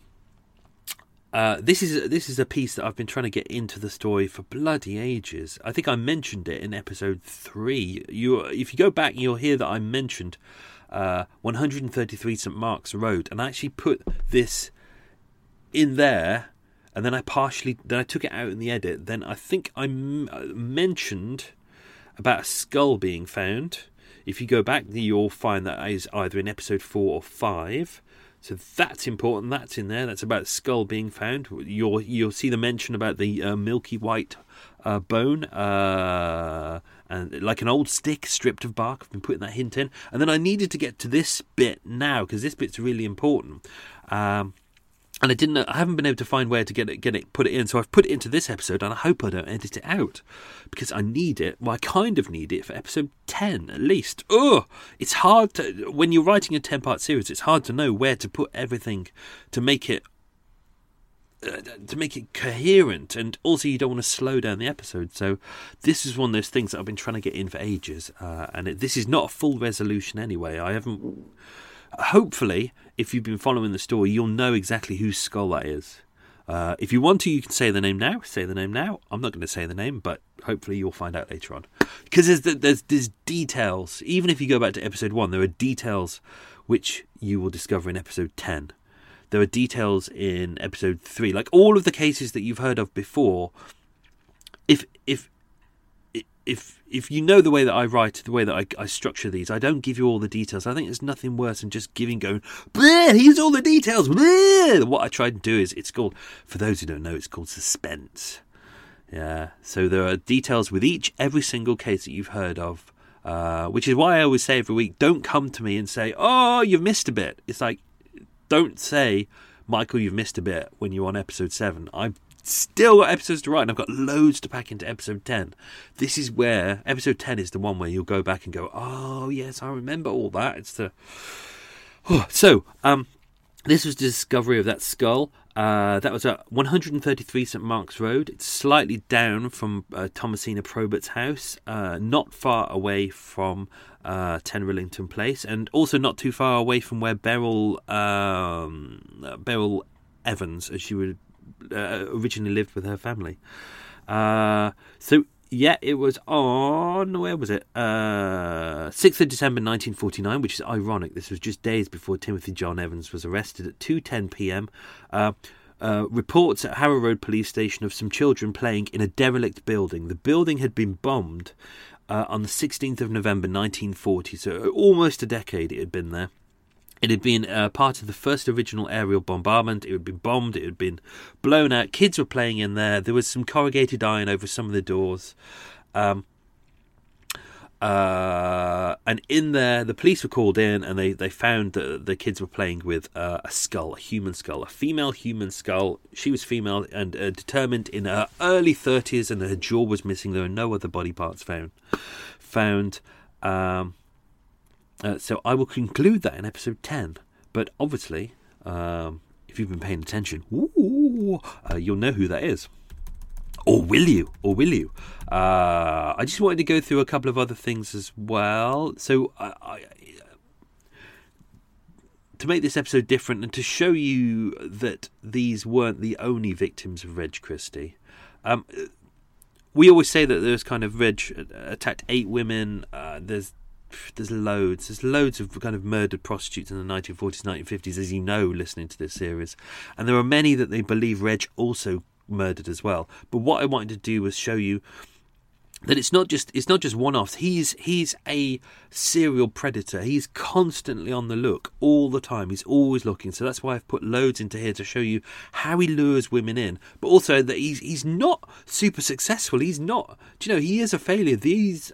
uh, this is this is a piece that I've been trying to get into the story for bloody ages. I think I mentioned it in episode three. You, if you go back, you'll hear that I mentioned uh, one thirty-three St Mark's Road, and I actually put this in there. And then I partially, then I took it out in the edit. Then I think I m- mentioned about a skull being found. If you go back, you'll find that is either in episode four or five. So that's important. That's in there. That's about a skull being found. You'll you'll see the mention about the uh, milky white uh, bone, uh, and like an old stick stripped of bark. I've been putting that hint in. And then I needed to get to this bit now, because this bit's really important. Um, And I didn't know, I haven't been able to find where to get it, get it, put it in. So I've put it into this episode, and I hope I don't edit it out, because I need it. Well, I kind of need it for episode ten, at least. Ugh! It's hard to, when you're writing a ten-part series, it's hard to know where to put everything to make it, uh, to make it coherent. And also, you don't want to slow down the episode. So this is one of those things that I've been trying to get in for ages. Uh, and it, this is not a full resolution anyway. I haven't... Hopefully, if you've been following the story, you'll know exactly whose skull that is. Uh, if you want to, you can say the name now. Say the name now. I'm not going to say the name, but hopefully you'll find out later on. Because there's, there's, there's details. Even if you go back to episode one, there are details which you will discover in episode ten. There are details in episode three. Like all of the cases that you've heard of before, if if if if you know the way that I write, the way that I, I structure these, I don't give you all the details. I think there's nothing worse than just giving, going, here's all the details. Bleh. What I try to do is, it's called, for those who don't know, it's called suspense. Yeah, so there are details with each, every single case that you've heard of, uh, which is why I always say every week, don't come to me and say, oh, you've missed a bit. It's like, don't say, Michael, you've missed a bit when you're on episode seven. I've still got episodes to write, and I've got loads to pack into episode ten. This is where episode ten is the one where you'll go back and go, oh yes, I remember all that. It's the oh. So um this was the discovery of that skull. Uh, that was at one thirty-three St Mark's Road. It's slightly down from uh, Thomasina Probert's house, uh, not far away from uh, ten Rillington Place, and also not too far away from where Beryl um, uh, Beryl Evans, as she would Uh, originally lived with her family. Uh, so yeah, it was on, where was it? Uh, sixth of December nineteen forty-nine, which is ironic. This was just days before Timothy John Evans was arrested at two ten p.m. Uh, uh, reports at Harrow Road Police Station of some children playing in a derelict building. The building had been bombed uh, on the sixteenth of November nineteen forty, so almost a decade it had been there. It had been uh, part of the first original aerial bombardment. It had been bombed. It had been blown out. Kids were playing in there. There was some corrugated iron over some of the doors. Um, uh, and in there, the police were called in, and they, they found that the kids were playing with uh, a skull, a human skull, a female human skull. She was female and uh, determined in her early thirties, and her jaw was missing. There were no other body parts found. Found... Um, Uh, so I will conclude that in episode ten. But obviously, um, if you've been paying attention, ooh, uh, you'll know who that is. Or will you? Or will you? Uh, I just wanted to go through a couple of other things as well. So I, I, to make this episode different and to show you that these weren't the only victims of Reg Christie. Um, we always say that there's kind of Reg attacked eight women. Uh, there's there's loads. There's loads of kind of murdered prostitutes in the nineteen forties, nineteen fifties, as you know, listening to this series. And there are many that they believe Reg also murdered as well. But what I wanted to do was show you that it's not just it's not just one-offs. He's he's a serial predator. He's constantly on the look all the time. He's always looking. So that's why I've put loads into here to show you how he lures women in, but also that he's he's not super successful. He's not. Do you know, he is a failure. These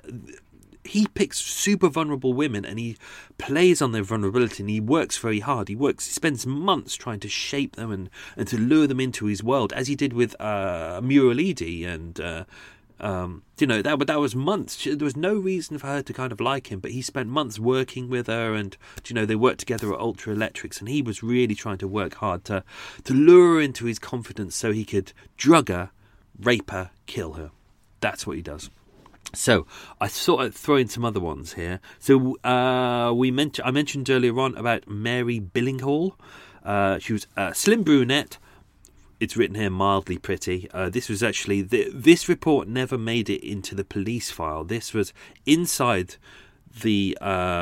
he picks super vulnerable women and he plays on their vulnerability, and he works very hard. He works. He spends months trying to shape them and, and to lure them into his world, as he did with uh, Muralidi and. Uh, Um, you know, that that was months. There was no reason for her to kind of like him, but he spent months working with her, and you know, they worked together at Ultra Electrics, and he was really trying to work hard to to lure her into his confidence so he could drug her, rape her, kill her. That's what he does. So I thought I'd throw in some other ones here. So uh, we mentioned I mentioned earlier on about Mary Billinghall. Uh, she was a slim brunette. It's written here mildly pretty. Uh, this was actually th- this report never made it into the police file. This was inside the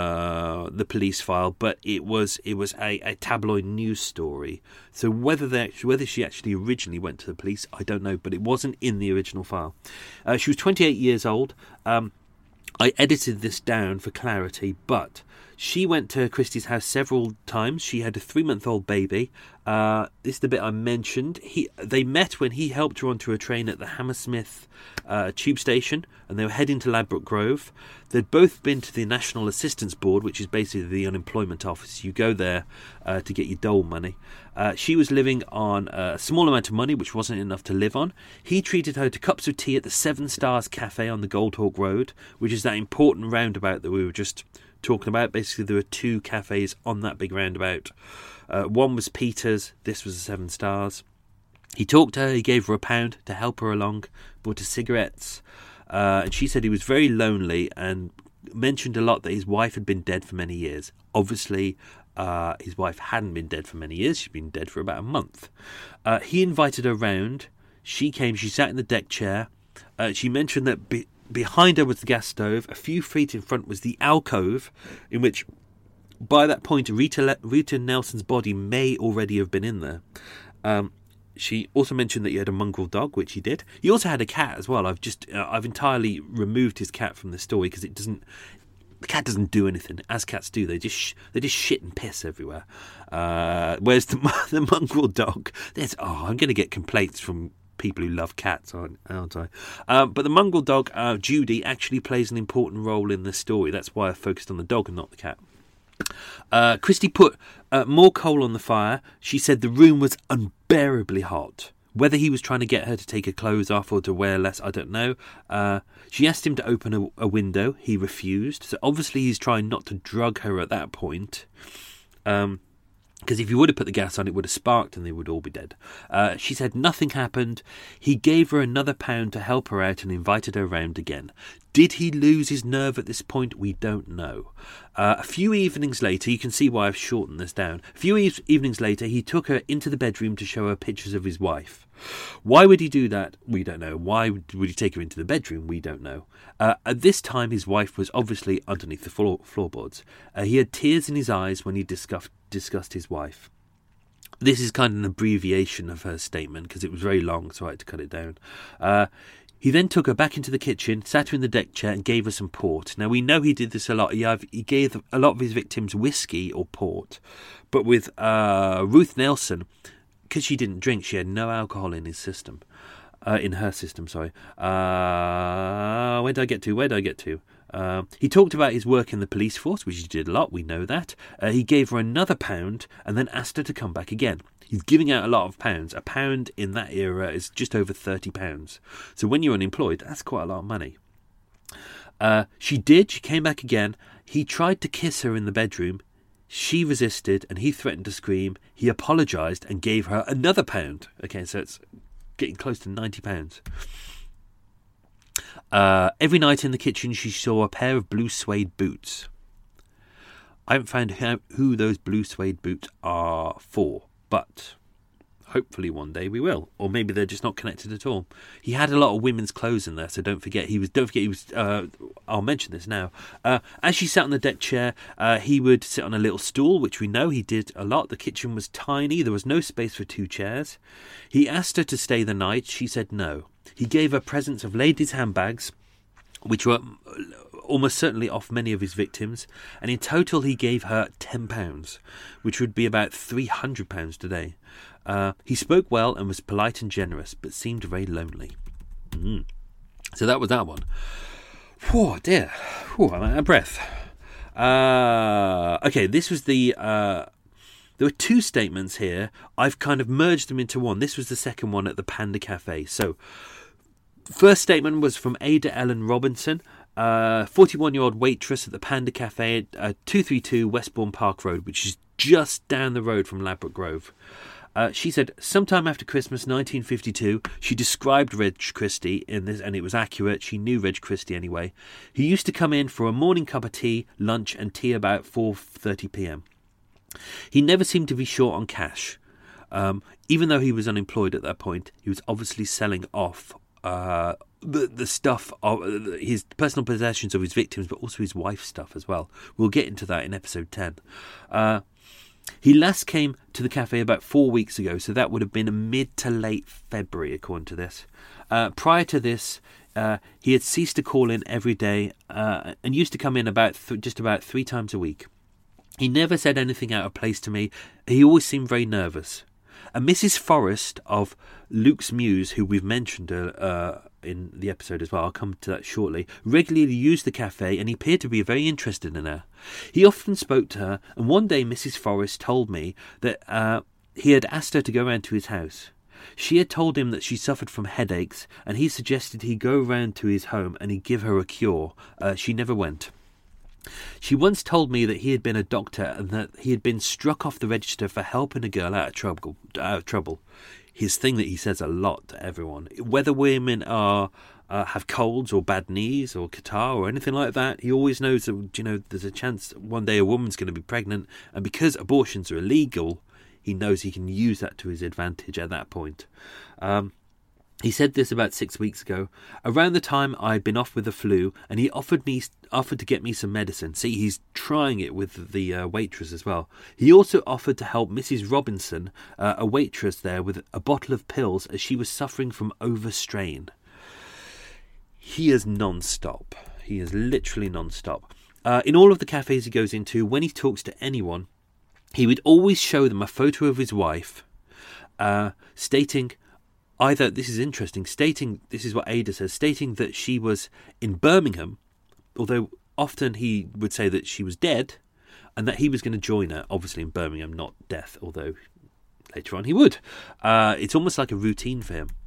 uh, the police file, but it was it was a, a tabloid news story. So whether they actually, whether she actually originally went to the police, I don't know. But it wasn't in the original file. Uh, she was twenty-eight years old. Um, I edited this down for clarity, but she went to Christie's house several times. She had a three-month-old baby. Uh, this is the bit I mentioned. He, they met when he helped her onto a train at the Hammersmith uh, tube station, and they were heading to Ladbroke Grove. They'd both been to the National Assistance Board, which is basically the unemployment office. You go there uh, to get your dole money. Uh, she was living on a small amount of money, which wasn't enough to live on. He treated her to cups of tea at the Seven Stars Cafe on the Goldhawk Road, which is that important roundabout that we were just talking about. Basically, there were two cafes on that big roundabout. Uh, one was Peter's, this was the Seven Stars. He talked to her, he gave her a pound to help her along, bought her cigarettes, uh, and she said he was very lonely and mentioned a lot that his wife had been dead for many years. Obviously, uh, his wife hadn't been dead for many years, she'd been dead for about a month. Uh, he invited her round, she came, she sat in the deck chair, uh, she mentioned that be- behind her was the gas stove, a few feet in front was the alcove, in which by that point Rita, Le- Rita Nelson's body may already have been in there. Um, she also mentioned that he had a mongrel dog, which he did. He also had a cat as well. I've just uh, I've entirely removed his cat from the story because it doesn't. The cat doesn't do anything, as cats do. They just sh- they just shit and piss everywhere. Uh, whereas the the mongrel dog, there's oh, I'm going to get complaints from people who love cats, aren't, aren't I? Um, but the mongrel dog, uh, Judy, actually plays an important role in the story. That's why I focused on the dog and not the cat. Uh, Christie put uh, more coal on the fire. She said the room was unbearably hot. Whether he was trying to get her to take her clothes off or to wear less, I don't know. Uh, she asked him to open a, a window. He refused. So obviously he's trying not to drug her at that point. Um, because if he would have put the gas on, it would have sparked and they would all be dead. Uh, she said nothing happened. He gave her another pound to help her out and invited her round again. Did he lose his nerve at this point? We don't know. Uh, a few evenings later, you can see why I've shortened this down. A few e- evenings later, he took her into the bedroom to show her pictures of his wife. Why would he do that? We don't know. Why would he take her into the bedroom? We don't know. Uh, at this time, his wife was obviously underneath the floor- floorboards. Uh, he had tears in his eyes when he discussed, discussed his wife. This is kind of an abbreviation of her statement because it was very long, so I had to cut it down. Uh, He then took her back into the kitchen, sat her in the deck chair and gave her some port. Now, we know he did this a lot. He, he gave a lot of his victims whiskey or port. But with uh, Ruth Nelson, because she didn't drink, she had no alcohol in his system. Uh, in her system, sorry. Uh, where did I get to? Where did I get to? Uh, he talked about his work in the police force, which he did a lot, we know that. Uh, he gave her another pound and then asked her to come back again. He's giving out a lot of pounds. A pound in that era is just over thirty pounds. So when you're unemployed, that's quite a lot of money. Uh, she did. She came back again. He tried to kiss her in the bedroom. She resisted and he threatened to scream. He apologised and gave her another pound. Okay, so it's getting close to ninety pounds. Uh, every night in the kitchen she saw a pair of blue suede boots. I haven't found how, who those blue suede boots are for, but Hopefully one day we will, or maybe they're just not connected at all. He had a lot of women's clothes in there, so don't forget he was. Don't forget he was. Uh, I'll mention this now. Uh, as she sat on the deck chair, uh, he would sit on a little stool, which we know he did a lot. The kitchen was tiny; there was no space for two chairs. He asked her to stay the night. She said no. He gave her presents of ladies' handbags, which were almost certainly off many of his victims, and in total he gave her ten pounds, which would be about three hundred pounds today. Uh, he spoke well and was polite and generous, but seemed very lonely. Mm. So that was that one. Oh dear. Whew, I'm out of breath. Uh, okay, this was the... Uh, there were two statements here. I've kind of merged them into one. This was the second one at the Panda Cafe. So, first statement was from Ada Ellen Robinson, uh, forty-one-year-old waitress at the Panda Cafe at uh, two thirty-two Westbourne Park Road, which is just down the road from Ladbroke Grove. Uh, she said, sometime after Christmas nineteen fifty-two, she described Reg Christie in this, and it was accurate. She knew Reg Christie anyway. He used to come in for a morning cup of tea, lunch, and tea about four thirty p.m. He never seemed to be short on cash. Um, even though he was unemployed at that point, he was obviously selling off uh, the, the stuff, of his personal possessions of his victims, but also his wife's stuff as well. We'll get into that in episode ten. Uh, He last came to the cafe about four weeks ago, so that would have been mid to late February, according to this. Uh, prior to this, uh, he had ceased to call in every day uh, and used to come in about th- just about three times a week. He never said anything out of place to me. He always seemed very nervous. And Missus Forrest of Luke's Muse, who we've mentioned uh, in the episode as well, I'll come to that shortly, regularly used the cafe, and he appeared to be very interested in her. He often spoke to her, and one day Missus Forrest told me that uh, he had asked her to go round to his house. She had told him that she suffered from headaches, and he suggested he go round to his home and he'd give her a cure. Uh, she never went. She once told me that he had been a doctor and that he had been struck off the register for helping a girl out of trouble. Out of trouble. His thing that he says a lot to everyone. Whether women are uh, have colds or bad knees or catarrh or anything like that, he always knows that, you know, there's a chance that one day a woman's going to be pregnant, and because abortions are illegal, he knows he can use that to his advantage at that point. Um, He said this about six weeks ago. Around the time I'd been off with the flu, and he offered me offered to get me some medicine. See, he's trying it with the uh, waitress as well. He also offered to help Missus Robinson, uh, a waitress there, with a bottle of pills as she was suffering from overstrain. He is non-stop. He is literally non-stop. Uh, in all of the cafes he goes into, when he talks to anyone, he would always show them a photo of his wife, uh, stating... Either, this is interesting, stating, this is what Ada says, stating that she was in Birmingham, although often he would say that she was dead, and that he was going to join her, obviously in Birmingham, not death, although later on he would. Uh, it's almost like a routine for him.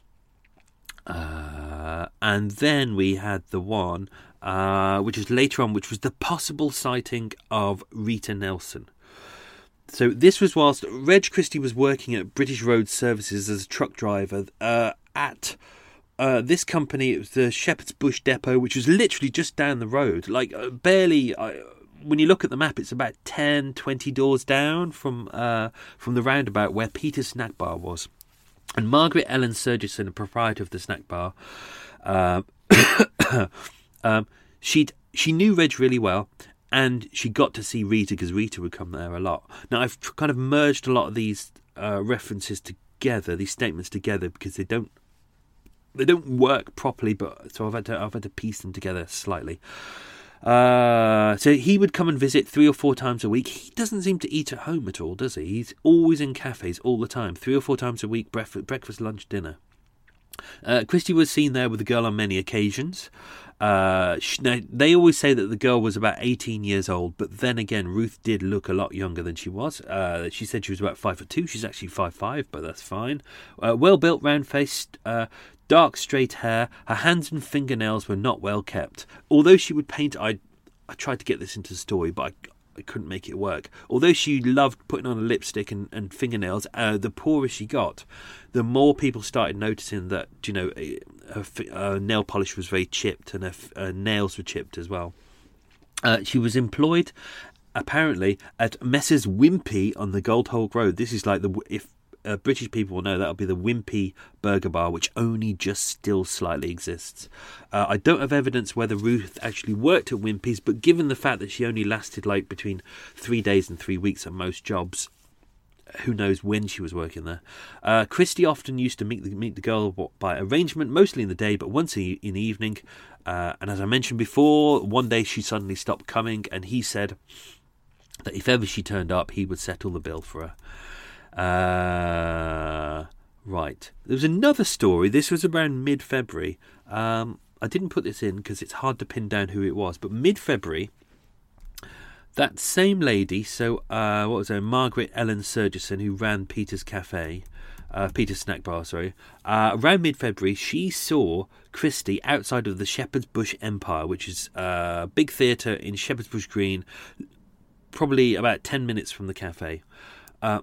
Uh, and then we had the one, uh, which was later on, which was the possible sighting of Rita Nelson. So this was whilst Reg Christie was working at British Road Services as a truck driver uh, at uh, this company. It was the Shepherd's Bush Depot, which was literally just down the road. Like uh, barely, uh, when you look at the map, it's about ten, twenty doors down from uh, from the roundabout where Peter's Snack Bar was. And Margaret Ellen Surgison, the proprietor of the snack bar, uh, um, she'd, she knew Reg really well. And she got to see Rita because Rita would come there a lot. Now, I've kind of merged a lot of these uh, references together, these statements together, because they don't they don't work properly. But so I've had to I've had to piece them together slightly. Uh, so he would come and visit three or four times a week. He doesn't seem to eat at home at all, does he? He's always in cafes all the time, three or four times a week, breakfast, breakfast lunch, dinner. Uh, Christie was seen there with the girl on many occasions. Uh, she, now, they always say that the girl was about eighteen years old, but then again, Ruth did look a lot younger than she was. Uh, she said she was about five foot two. She's actually five five, but that's fine. Uh, well built, round faced, uh, dark straight hair. Her hands and fingernails were not well kept. Although she would paint, I I tried to get this into the story, but I. I couldn't make it work. Although she loved putting on a lipstick and, and fingernails, uh, the poorer she got, the more people started noticing that, you know, her, her nail polish was very chipped and her, her nails were chipped as well. Uh, she was employed, apparently, at Messrs Wimpy on the Goldhawk Road. This is like the if uh, British people will know, that'll be the Wimpy Burger Bar, which only just still slightly exists. Uh, I don't have evidence whether Ruth actually worked at Wimpy's, but given the fact that she only lasted like between three days and three weeks at most jobs, who knows when she was working there. Uh, Christy often used to meet the, meet the girl by arrangement, mostly in the day, but once in the evening. Uh, and as I mentioned before, one day she suddenly stopped coming, and he said that if ever she turned up, he would settle the bill for her. Uh, right. There was another story. This was around mid-February. Um, I didn't put this in because it's hard to pin down who it was, but mid-February, that same lady, so uh, what was her, Margaret Ellen Surgison, who ran Peter's Cafe, uh, Peter's Snack Bar, sorry, uh, around mid-February, she saw Christy outside of the Shepherd's Bush Empire, which is a big theatre in Shepherd's Bush Green, probably about ten minutes from the cafe. Uh,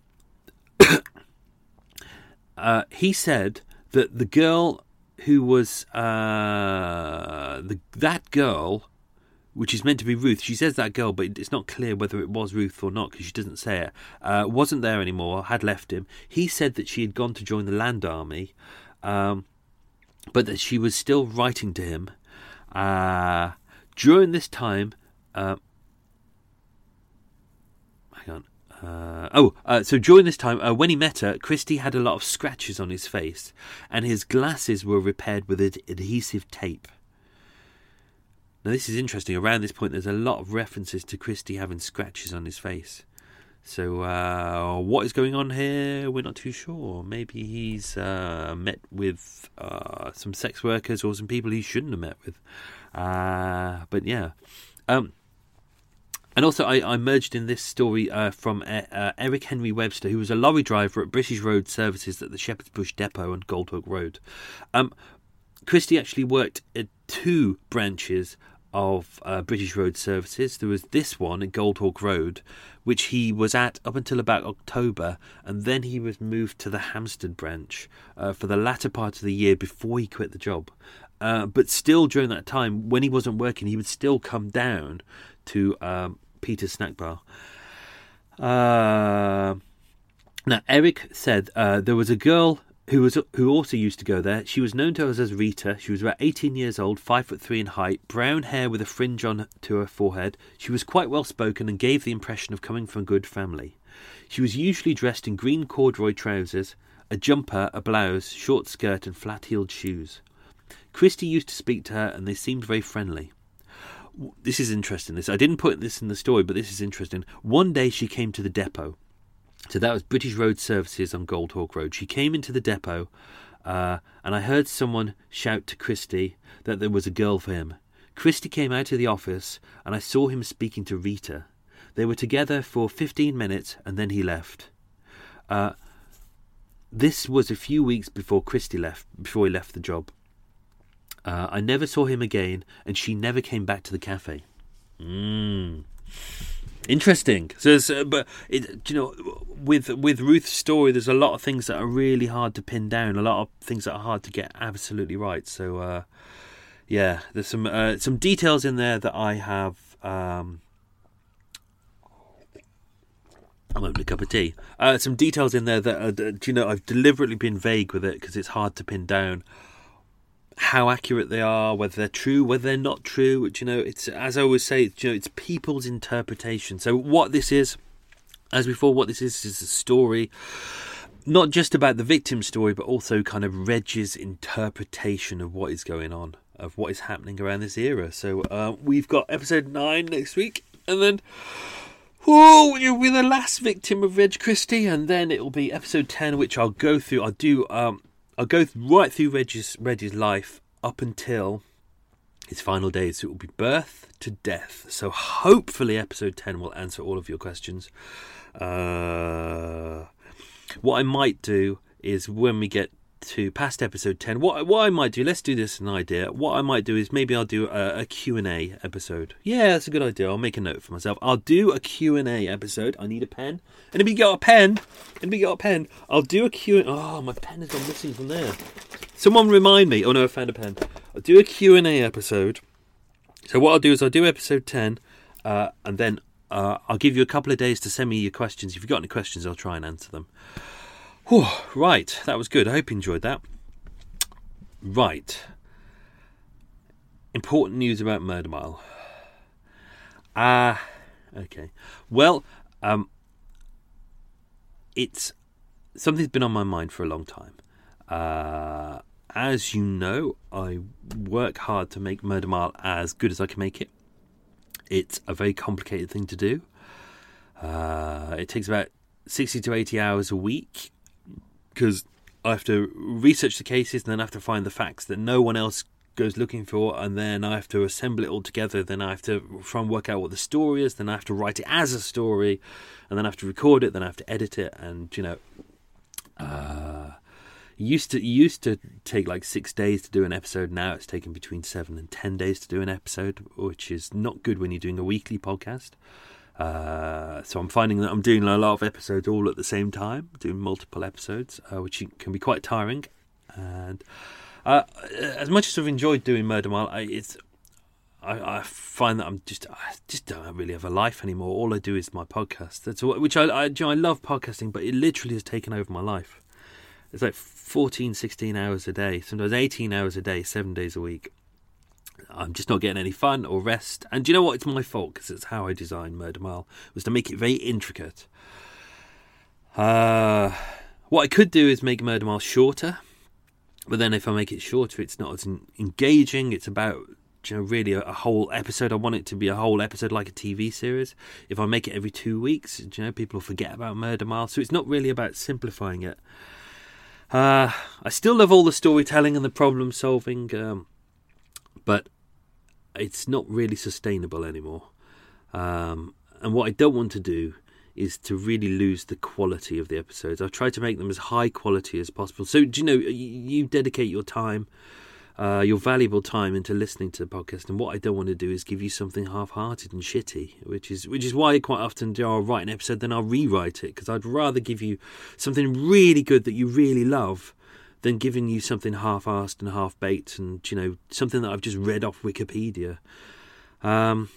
uh, he said that the girl who was, uh, the, that girl... which is meant to be Ruth. She says that girl, but it's not clear whether it was Ruth or not because she doesn't say it. Uh, wasn't there anymore, had left him. He said that she had gone to join the Land Army, um, but that she was still writing to him. Uh, during this time... Uh, hang on. Uh, oh, uh, so during this time, uh, when he met her, Christy had a lot of scratches on his face, and his glasses were repaired with ad- adhesive tape. Now, this is interesting. Around this point, there's a lot of references to Christy having scratches on his face. So, uh, what is going on here? We're not too sure. Maybe he's uh, met with uh, some sex workers or some people he shouldn't have met with. Uh, but, yeah. Um, and also, I, I merged in this story uh, from uh, Eric Henry Webster, who was a lorry driver at British Road Services at the Shepherd's Bush Depot on Goldhook Road. Um, Christy actually worked at two branches of uh, British Road Services. There was this one at Goldhawk Road, which he was at up until about October, and then he was moved to the Hampstead branch uh, for the latter part of the year before he quit the job. Uh, but still, during that time, when he wasn't working, he would still come down to um, Peter's Snack Bar. Uh, now, Eric said uh, there was a girl who was who also used to go there. She was known to us as Rita. She was about eighteen years old, five foot three in height, brown hair with a fringe on to her forehead. She was quite well spoken and gave the impression of coming from a good family. She was usually dressed in green corduroy trousers, a jumper, a blouse, short skirt and flat-heeled shoes. Christy used to speak to her and they seemed very friendly. This is interesting. This I didn't put this in the story, but this is interesting. One day she came to the depot. So that was British Road Services on Goldhawk Road. She came into the depot uh, and I heard someone shout to Christy that there was a girl for him. Christy came out of the office and I saw him speaking to Rita. They were together for fifteen minutes and then he left. Uh, this was a few weeks before Christy left, before he left the job. Uh, I never saw him again and she never came back to the cafe. Mmm. Interesting. So, so but it, you know, with with Ruth's story, there's a lot of things that are really hard to pin down. A lot of things that are hard to get absolutely right. So, uh, yeah, there's some uh, some details in there that I have. Um, I'm having a cup of tea. Uh, some details in there that, are, you know, I've deliberately been vague with it because it's hard to pin down how accurate they are, whether they're true, whether they're not true. Which, you know, it's, as I always say, it's, you know, it's people's interpretation. So what this is, as before, what this is is a story, not just about the victim's story, but also kind of Reg's interpretation of what is going on, of what is happening around this era. So uh, we've got episode nine next week, and then oh, you'll be the last victim of Reg Christie, and then it'll be episode ten, which I'll go through. I'll do. Um, I'll go right through Reg's, Reg's life up until his final days. So it will be birth to death. So hopefully episode ten will answer all of your questions. Uh, what I might do is when we get to past episode ten, what what I might do, let's do this an idea. What I might do is maybe I'll do a, a Q and A episode. Yeah, that's a good idea. I'll make a note for myself. I'll do a Q and A episode. I need a pen. And if you got a pen, and if you got a pen, I'll do a Q and A. Oh, my pen has gone missing from there. Someone remind me. Oh no, I found a pen. I'll do a Q and A episode. So what I'll do is I'll do episode ten, uh, and then uh, I'll give you a couple of days to send me your questions. If you've got any questions, I'll try and answer them. Whew, right, that was good. I hope you enjoyed that. Right. Important news about Murder Mile. Ah, uh, okay. Well, um, it's something's been on my mind for a long time. Uh, as you know, I work hard to make Murder Mile as good as I can make it. It's a very complicated thing to do. Uh, it takes about sixty to eighty hours a week, because I have to research the cases and then I have to find the facts that no one else goes looking for, and then I have to assemble it all together. Then I have to try and work out what the story is. Then I have to write it as a story, and then I have to record it. Then I have to edit it, and you know, uh, used to used to take like six days to do an episode. Now it's taken between seven and ten days to do an episode, which is not good when you're doing a weekly podcast. Uh, so I'm finding that I'm doing a lot of episodes all at the same time, doing multiple episodes, uh, which can be quite tiring. And uh, as much as I've enjoyed doing Murder Mile, I, it's I, I find that I'm just I just don't really have a life anymore. All I do is my podcast. That's what, which I I, you know, I love podcasting, but it literally has taken over my life. It's like fourteen, sixteen hours a day, sometimes eighteen hours a day, seven days a week. I'm just not getting any fun or rest. And do you know what? It's my fault, because it's how I designed Murder Mile, was to make it very intricate. Uh, what I could do is make Murder Mile shorter, but then if I make it shorter, it's not as engaging. It's about, you know, really a, a whole episode. I want it to be a whole episode, like a T V series. If I make it every two weeks, you know, people will forget about Murder Mile. So it's not really about simplifying it. Uh, I still love all the storytelling and the problem solving, um, but it's not really sustainable anymore. Um, and what I don't want to do is to really lose the quality of the episodes. I've tried to make them as high quality as possible. So, do you know, you dedicate your time, uh, your valuable time into listening to the podcast, and what I don't want to do is give you something half-hearted and shitty, which is which is why quite often do I'll write an episode, then I'll rewrite it, because I'd rather give you something really good that you really love than giving you something half-assed and half-baked and, you know, something that I've just read off Wikipedia. Um,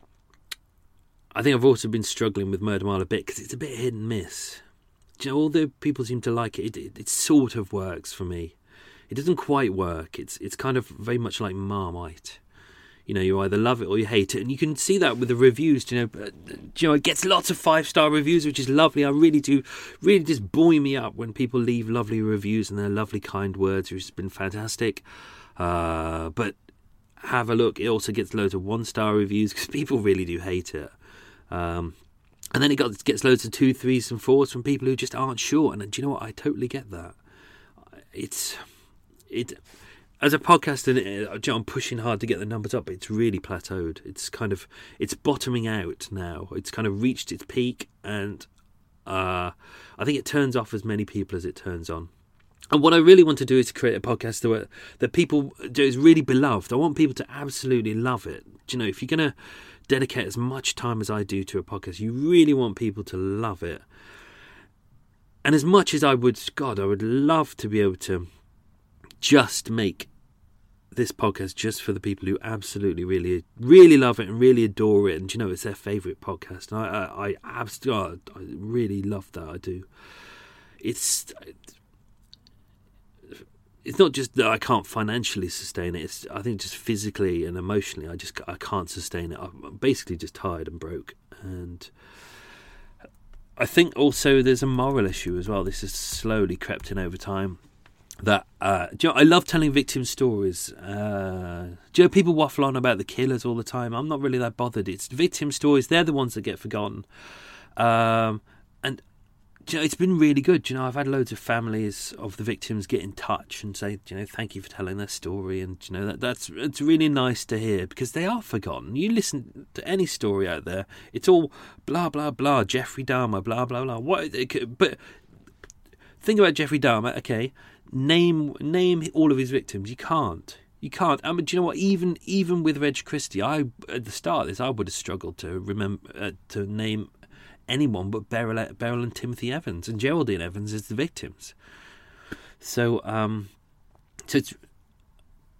I think I've also been struggling with Murder Mile a bit, because it's a bit hit and miss. Do you know, although people seem to like it, it, it, it sort of works for me. It doesn't quite work. It's it's kind of very much like Marmite. You know, you either love it or you hate it, and you can see that with the reviews. You know, you know, it gets lots of five-star reviews, which is lovely. I really do, really just buoy me up when people leave lovely reviews and their lovely, kind words, which has been fantastic. Uh, but have a look. It also gets loads of one-star reviews, because people really do hate it. Um, and then it got, gets loads of two, threes, and fours from people who just aren't sure. And do you know what? I totally get that. It's it. As a podcaster, I'm pushing hard to get the numbers up, but it's really plateaued. It's kind of, it's bottoming out now. It's kind of reached its peak, and uh, I think it turns off as many people as it turns on. And what I really want to do is to create a podcast that, that people do is really beloved. I want people to absolutely love it. Do you know, if you're going to dedicate as much time as I do to a podcast, you really want people to love it. And as much as I would, God, I would love to be able to just make this podcast just for the people who absolutely, really, really love it and really adore it, and you know, it's their favourite podcast. And I, I, I absolutely, oh, I really love that. I do. It's, it's not just that I can't financially sustain it. It's, I think, just physically and emotionally, I just, I can't sustain it. I'm basically just tired and broke, and I think also there's a moral issue as well. This has slowly crept in over time. That uh, do you know, I love telling victim stories. Uh, do you know, people waffle on about the killers all the time. I'm not really that bothered. It's victim stories. They're the ones that get forgotten. Um, and do you know, it's been really good. Do you know, I've had loads of families of the victims get in touch and say, you know, thank you for telling their story. And you know, that that's it's really nice to hear, because they are forgotten. You listen to any story out there, it's all blah blah blah. Jeffrey Dahmer, blah blah blah. What? But think about Jeffrey Dahmer. Okay. Name name all of his victims. You can't. You can't. I mean, do you know what? Even even with Reg Christie, I at the start of this, I would have struggled to remember uh, to name anyone but Beryl, Beryl and Timothy Evans and Geraldine Evans as the victims. So, um, so it's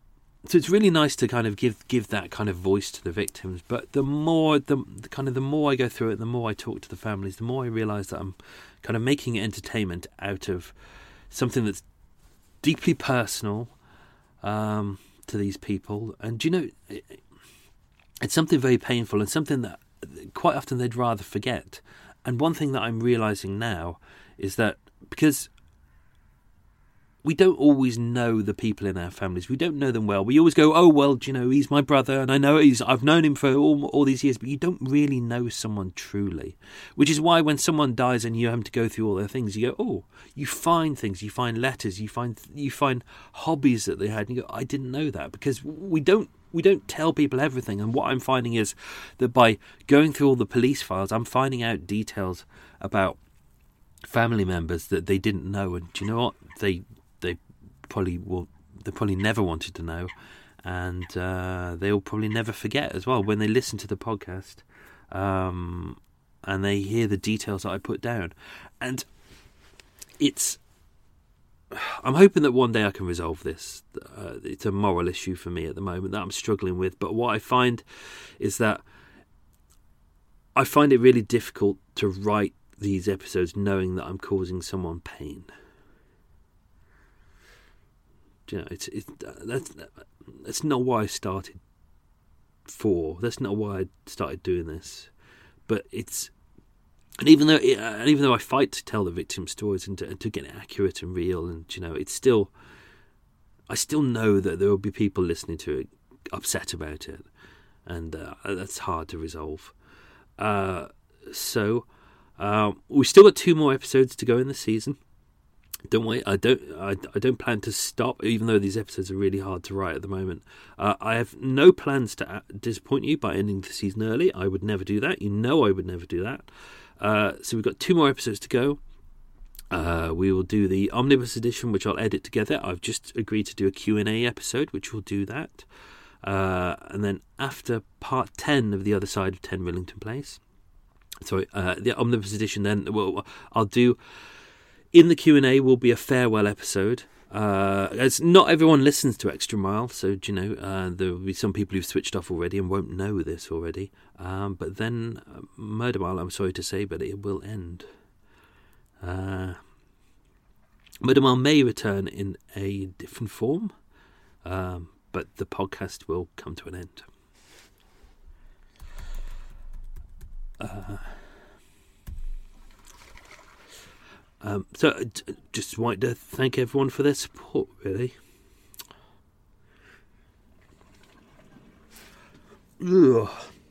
so it's really nice to kind of give give that kind of voice to the victims. But the more the, the kind of the more I go through it, the more I talk to the families, the more I realise that I'm kind of making entertainment out of something that's deeply personal um, to these people. And you know, it, it's something very painful and something that quite often they'd rather forget. And one thing that I'm realising now is that because we don't always know the people in our families, we don't know them well. We always go, oh, well, you know, he's my brother and I know he's, I've known him for all, all these years, but you don't really know someone truly. Which is why when someone dies and you have to go through all their things, you go, oh, you find things, you find letters, you find you find hobbies that they had, and you go, I didn't know that, because we don't we don't tell people everything. And what I'm finding is that by going through all the police files, I'm finding out details about family members that they didn't know. And do you know what? They they probably will they probably never wanted to know, and uh, they'll probably never forget as well when they listen to the podcast um, and they hear the details that I put down. And it's I'm hoping that one day I can resolve this. Uh, it's a moral issue for me at the moment that I'm struggling with. But what I find is that I find it really difficult to write these episodes knowing that I'm causing someone pain. You know, it's it's that's that's not why I started for. That's not why I started doing this. But it's and even though it, and even though I fight to tell the victim stories and to, and to get it accurate and real, and you know, it's still I still know that there will be people listening to it upset about it, and uh, that's hard to resolve. Uh, so uh, we've still got two more episodes to go in the season. Don't wait. I don't. I, I don't plan to stop, even though these episodes are really hard to write at the moment. Uh, I have no plans to disappoint you by ending the season early. I would never do that. You know, I would never do that. Uh, so we've got two more episodes to go. Uh, we will do the Omnibus edition, which I'll edit together. I've just agreed to do a Q and A episode, which will do that. Uh, and then after part ten of The Other Side of ten Rillington Place, sorry, uh, the Omnibus edition, then well, I'll do. In the Q and A will be a farewell episode. Uh, as not everyone listens to Extra Mile, so you know uh, there will be some people who've switched off already and won't know this already. Um, but then uh, Murder Mile, I'm sorry to say, but it will end. Uh, Murder Mile may return in a different form, um, but the podcast will come to an end. Uh, Um, so, uh, just wanted to thank everyone for their support, really. Ugh.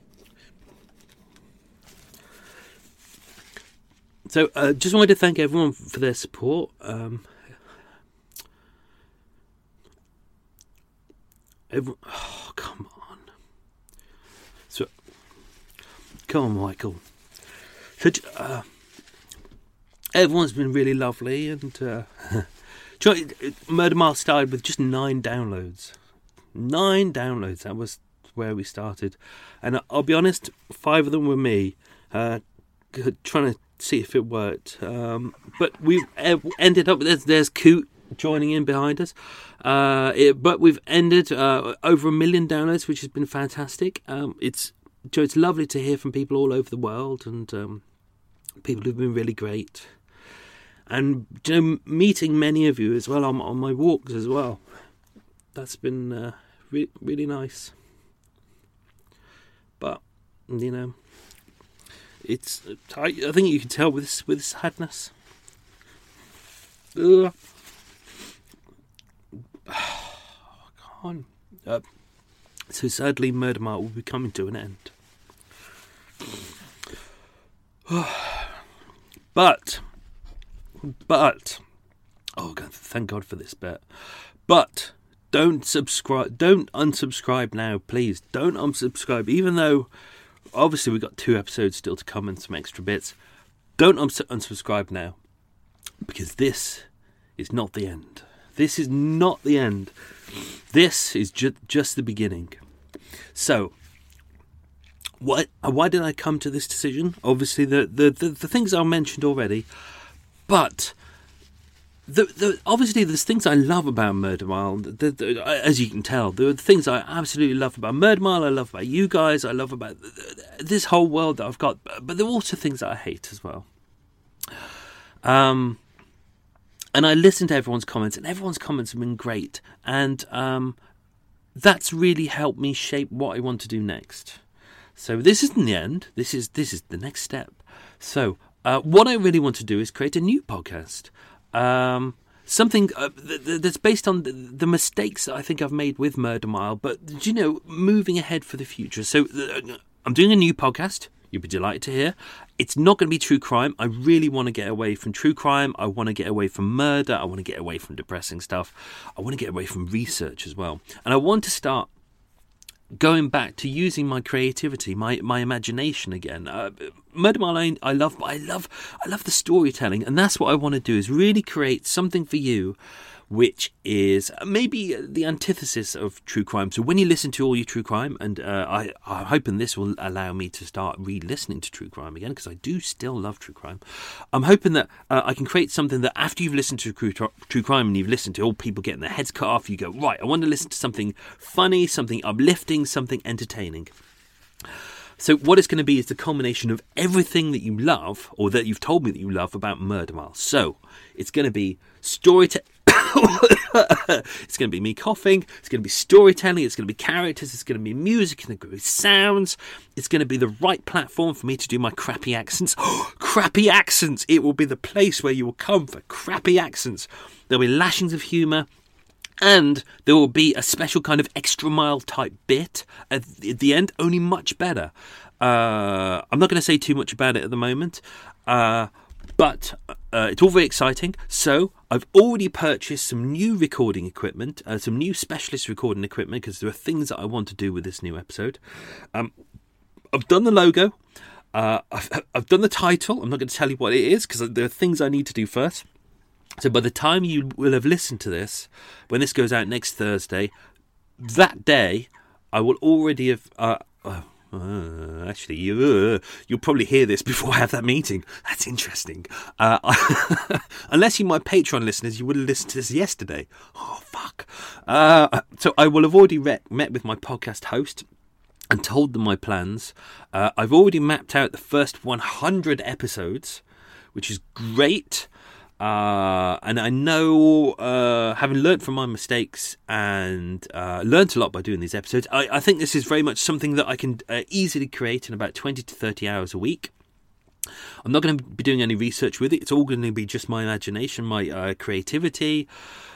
So, uh, just wanted to thank everyone for their support. Um, everyone, oh, come on. So, come on, Michael. So, uh, everyone's been really lovely, and uh, you know, Murder Mile started with just nine downloads. Nine downloads. That was where we started, and I'll be honest, five of them were me uh, trying to see if it worked. Um, but we ended up there's there's Coot joining in behind us. Uh, it, but we've ended uh, over a million downloads, which has been fantastic. Um, it's you know, it's lovely to hear from people all over the world, and um, people who've been really great. And you know, meeting many of you as well on, on my walks as well. That's been uh, re- really nice. But you know, it's I, I think you can tell with this, with sadness. Ugh. Oh, come on. Uh, so sadly, Murder Mile will be coming to an end. But. But, oh God, thank God for this bit. But don't subscribe, don't unsubscribe now, please. Don't unsubscribe, even though obviously we've got two episodes still to come and some extra bits. Don't uns- unsubscribe now, because this is not the end. This is not the end. This is ju- just the beginning. So, what? Why did I come to this decision? Obviously, the the, the, the things I mentioned already. But the, the, obviously, there's things I love about Murder Mile. The, the, as you can tell, there are things I absolutely love about Murder Mile. I love about you guys. I love about this whole world that I've got. But there are also things that I hate as well. Um, and I listen to everyone's comments, and everyone's comments have been great. And um, that's really helped me shape what I want to do next. So this isn't the end. This is this is the next step. So uh, what I really want to do is create a new podcast. Um, something uh, th- th- that's based on the, the mistakes that I think I've made with Murder Mile, but, you know, moving ahead for the future. So uh, I'm doing a new podcast. You'll be delighted to hear. It's not going to be true crime. I really want to get away from true crime. I want to get away from murder. I want to get away from depressing stuff. I want to get away from research as well. And I want to start going back to using my creativity, my my imagination again. Uh, Murder Mile, I, I love, I love, I love the storytelling, and that's what I want to do: is really create something for you, which is maybe the antithesis of true crime. So when you listen to all your true crime, and uh, I, I'm hoping this will allow me to start re-listening to true crime again, because I do still love true crime. I'm hoping that uh, I can create something that after you've listened to true, true crime and you've listened to all people getting their heads cut off, you go, right, I want to listen to something funny, something uplifting, something entertaining. So what it's going to be is the culmination of everything that you love, or that you've told me that you love about Murder Mile. So it's going to be storytelling. It's going to be me coughing. It's going to be storytelling. It's going to be characters. It's going to be music. It's going to be sounds. It's going to be the right platform for me to do my crappy accents. Crappy accents! It will be the place where you will come for crappy accents. There'll be lashings of humour. And there will be a special kind of extra mile type bit at the end, only much better. Uh, I'm not going to say too much about it at the moment, uh, but uh, it's all very exciting. So I've already purchased some new recording equipment, uh, some new specialist recording equipment, because there are things that I want to do with this new episode. Um, I've done the logo. Uh, I've, I've done the title. I'm not going to tell you what it is, because there are things I need to do first. So by the time you will have listened to this, when this goes out next Thursday, that day I will already have... Uh, uh, uh, actually, you, uh, you'll probably hear this before I have that meeting. That's interesting. Uh, I, unless you're my Patreon listeners, you would have listened to this yesterday. Oh, fuck. Uh, so I will have already re- met with my podcast host and told them my plans. Uh, I've already mapped out the first one hundred episodes, which is great. Uh, and I know, uh, having learnt from my mistakes and uh, learnt a lot by doing these episodes, I, I think this is very much something that I can uh, easily create in about twenty to thirty hours a week. I'm not going to be doing any research with it. It's all going to be just my imagination, my uh, creativity.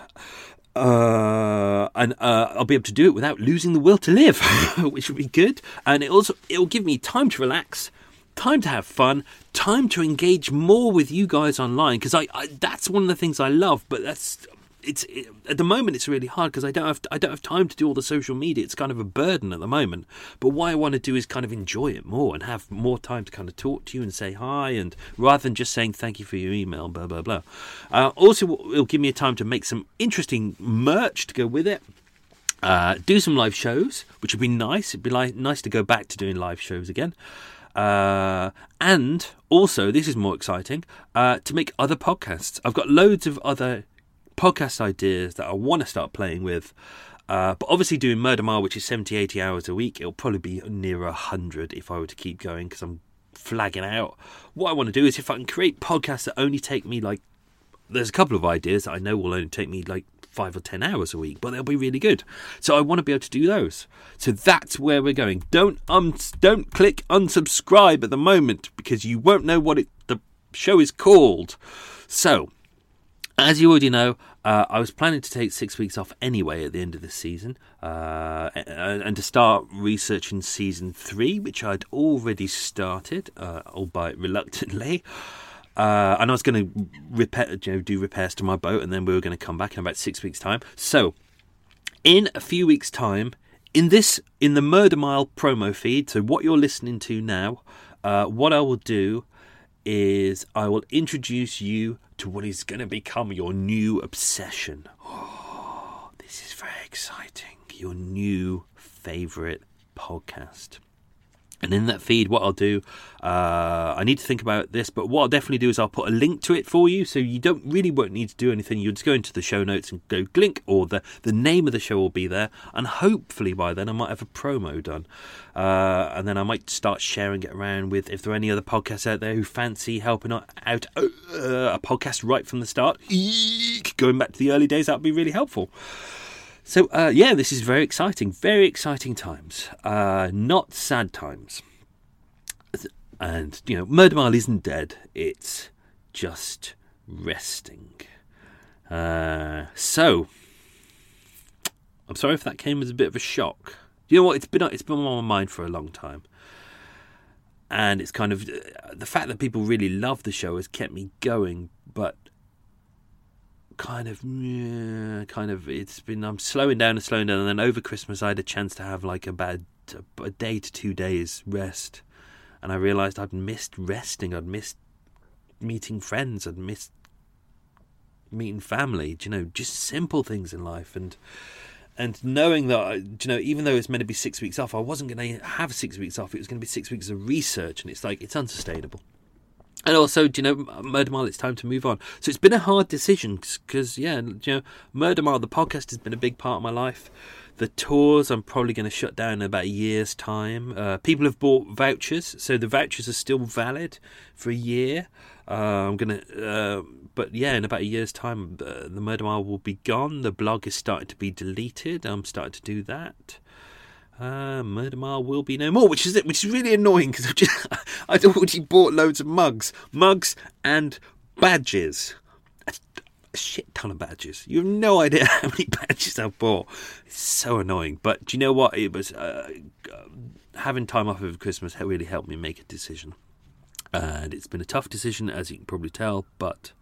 Uh, and uh, I'll be able to do it without losing the will to live, which would be good. And it also it'll give me time to relax, time to have fun, time to engage more with you guys online, because I, I that's one of the things I love. But that's it's it, at the moment it's really hard because I don't have I don't have time to do all the social media. It's kind of a burden at the moment. But what I want to do is kind of enjoy it more and have more time to kind of talk to you and say hi, and rather than just saying thank you for your email, blah blah blah. Uh, also, it'll give me a time to make some interesting merch to go with it. Uh, do some live shows, which would be nice. It'd be like, nice to go back to doing live shows again. Uh, and also, this is more exciting, uh, to make other podcasts. I've got loads of other podcast ideas that I want to start playing with. Uh, but obviously doing Murder Mile, which is seventy, eighty hours a week, it'll probably be nearer one hundred if I were to keep going, because I'm flagging out. What I want to do is, if I can create podcasts that only take me like... There's a couple of ideas that I know will only take me like five or ten hours a week, but they'll be really good. So I want to be able to do those. So that's where we're going. Don't um don't click unsubscribe at the moment, because you won't know what it, the show is called. So, as you already know, uh, I was planning to take six weeks off anyway at the end of this season, uh, and, and to start researching season three, which I'd already started, uh, albeit reluctantly. Uh, and I was going to repair, you know, do repairs to my boat, and then we were going to come back in about six weeks' time. So, in a few weeks' time, in this, in the Murder Mile promo feed, so what you're listening to now, uh, what I will do is I will introduce you to what is going to become your new obsession. Oh, this is very exciting. Your new favourite podcast. And in that feed, what I'll do, uh, I need to think about this, but what I'll definitely do is I'll put a link to it for you, so you don't really won't need to do anything. You'll just go into the show notes and go link, or the, the name of the show will be there, and hopefully by then I might have a promo done. Uh, and then I might start sharing it around with, if there are any other podcasts out there who fancy helping out uh, a podcast right from the start, eek, going back to the early days, that would be really helpful. So, uh, yeah, this is very exciting, very exciting times, uh, not sad times. And, you know, Murder Mile isn't dead, it's just resting. Uh, so, I'm sorry if that came as a bit of a shock. You know what, it's been, it's been on my mind for a long time. And it's kind of, the fact that people really love the show has kept me going, but kind of, yeah, kind of, it's been, I'm slowing down and slowing down, and then over Christmas I had a chance to have like about a day to two days rest, and I realised I'd missed resting, I'd missed meeting friends, I'd missed meeting family, you know, just simple things in life, and and knowing that, you know, even though it's meant to be six weeks off, I wasn't going to have six weeks off, it was going to be six weeks of research, and it's like, it's unsustainable. And also, do you know, Murder Mile, it's time to move on. So it's been a hard decision because, yeah, you know, Murder Mile, the podcast, has been a big part of my life. The tours, I'm probably going to shut down in about a year's time. Uh, people have bought vouchers, so the vouchers are still valid for a year. Uh, I'm going to, uh, but yeah, in about a year's time, uh, the Murder Mile will be gone. The blog is starting to be deleted. I'm starting to do that. Uh, Murder Mile will be no more, which is it, which is really annoying because I've just I'd already bought loads of mugs, mugs and badges, a, a shit ton of badges. You have no idea how many badges I've bought. It's so annoying. But do you know what? It was uh, having time off over Christmas really helped me make a decision, and it's been a tough decision, as you can probably tell. But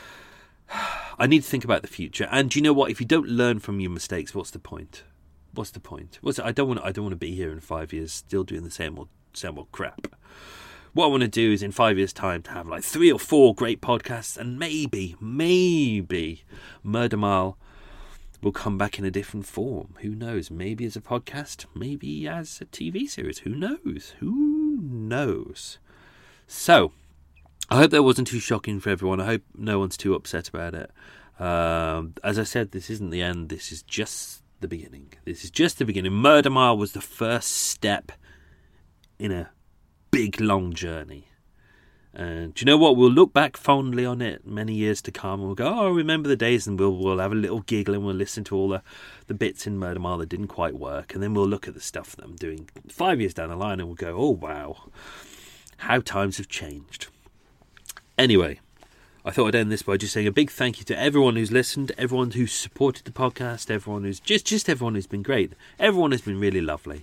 I need to think about the future. And do you know what? If you don't learn from your mistakes, what's the point? What's the point? What's, I don't want. I don't want to be here in five years still doing the same old, same old crap. What I want to do is in five years' time to have like three or four great podcasts, and maybe, maybe Murder Mile will come back in a different form. Who knows? Maybe as a podcast, maybe as a T V series. Who knows? Who knows? So, I hope that wasn't too shocking for everyone. I hope no one's too upset about it. Um, as I said, this isn't the end. This is just the beginning. This is just the beginning. Murder Mile was the first step in a big, long journey. And do you know what? We'll look back fondly on it many years to come, and we'll go, oh, remember the days, and we'll we'll have a little giggle, and we'll listen to all the, the bits in Murder Mile that didn't quite work, and then we'll look at the stuff that I'm doing five years down the line, and we'll go, oh, wow, how times have changed. Anyway, I thought I'd end this by just saying a big thank you to everyone who's listened, everyone who's supported the podcast, everyone who's just, just everyone who's been great. Everyone has been really lovely.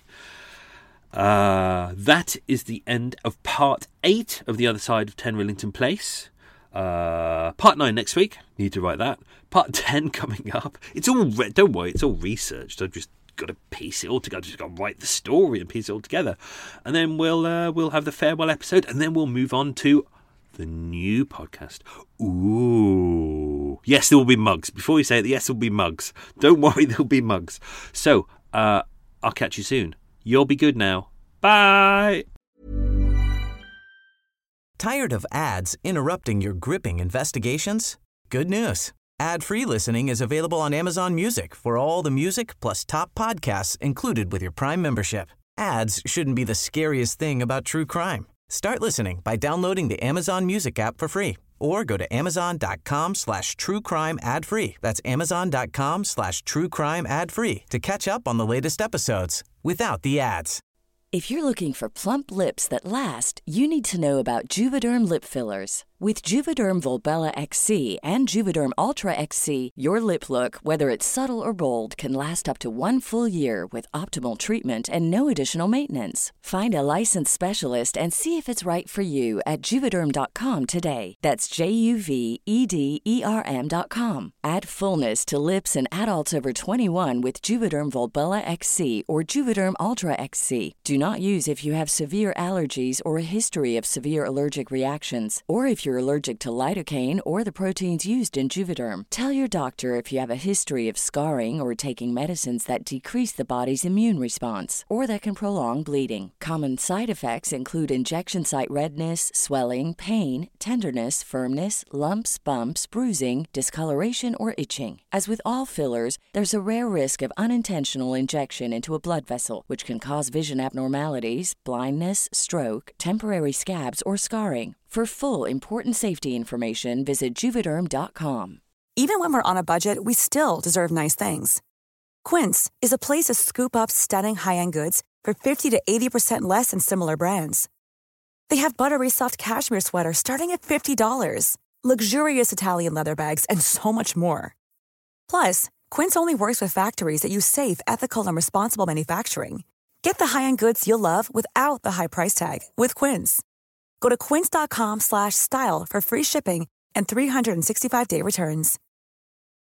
Uh, that is the end of part eight of The Other Side of ten Rillington Place. Uh, part nine next week. Need to write that. Part ten coming up. It's all, re- don't worry, it's all researched. I've just got to piece it all together. I've just got to write the story and piece it all together. And then we'll, uh, we'll have the farewell episode, and then we'll move on to the new podcast. Ooh. Yes, there will be mugs. Before we say it, yes, there will be mugs. Don't worry, there will be mugs. So, uh, I'll catch you soon. You'll be good now. Bye! Tired of ads interrupting your gripping investigations? Good news. Ad-free listening is available on Amazon Music for all the music plus top podcasts included with your Prime membership. Ads shouldn't be the scariest thing about true crime. Start listening by downloading the Amazon Music app for free or go to amazon.com slash true crime ad free. That's amazon.com slash true crime ad free to catch up on the latest episodes without the ads. If you're looking for plump lips that last, you need to know about Juvederm lip fillers. With Juvederm Volbella X C and Juvederm Ultra X C, your lip look, whether it's subtle or bold, can last up to one full year with optimal treatment and no additional maintenance. Find a licensed specialist and see if it's right for you at Juvederm dot com today. That's J U V E D E R M dot com. Add fullness to lips in adults over twenty-one with Juvederm Volbella X C or Juvederm Ultra X C. Do not use if you have severe allergies or a history of severe allergic reactions, or if you're allergic to lidocaine or the proteins used in Juvederm. Tell your doctor if you have a history of scarring or taking medicines that decrease the body's immune response or that can prolong bleeding. Common side effects include injection site redness, swelling, pain, tenderness, firmness, lumps, bumps, bruising, discoloration, or itching. As with all fillers, there's a rare risk of unintentional injection into a blood vessel, which can cause vision abnormalities, blindness, stroke, temporary scabs, or scarring. For full, important safety information, visit Juvederm dot com. Even when we're on a budget, we still deserve nice things. Quince is a place to scoop up stunning high-end goods for fifty to eighty percent less than similar brands. They have buttery soft cashmere sweaters starting at fifty dollars, luxurious Italian leather bags, and so much more. Plus, Quince only works with factories that use safe, ethical, and responsible manufacturing. Get the high-end goods you'll love without the high price tag with Quince. Go to quince dot com slash style for free shipping and three sixty-five day returns.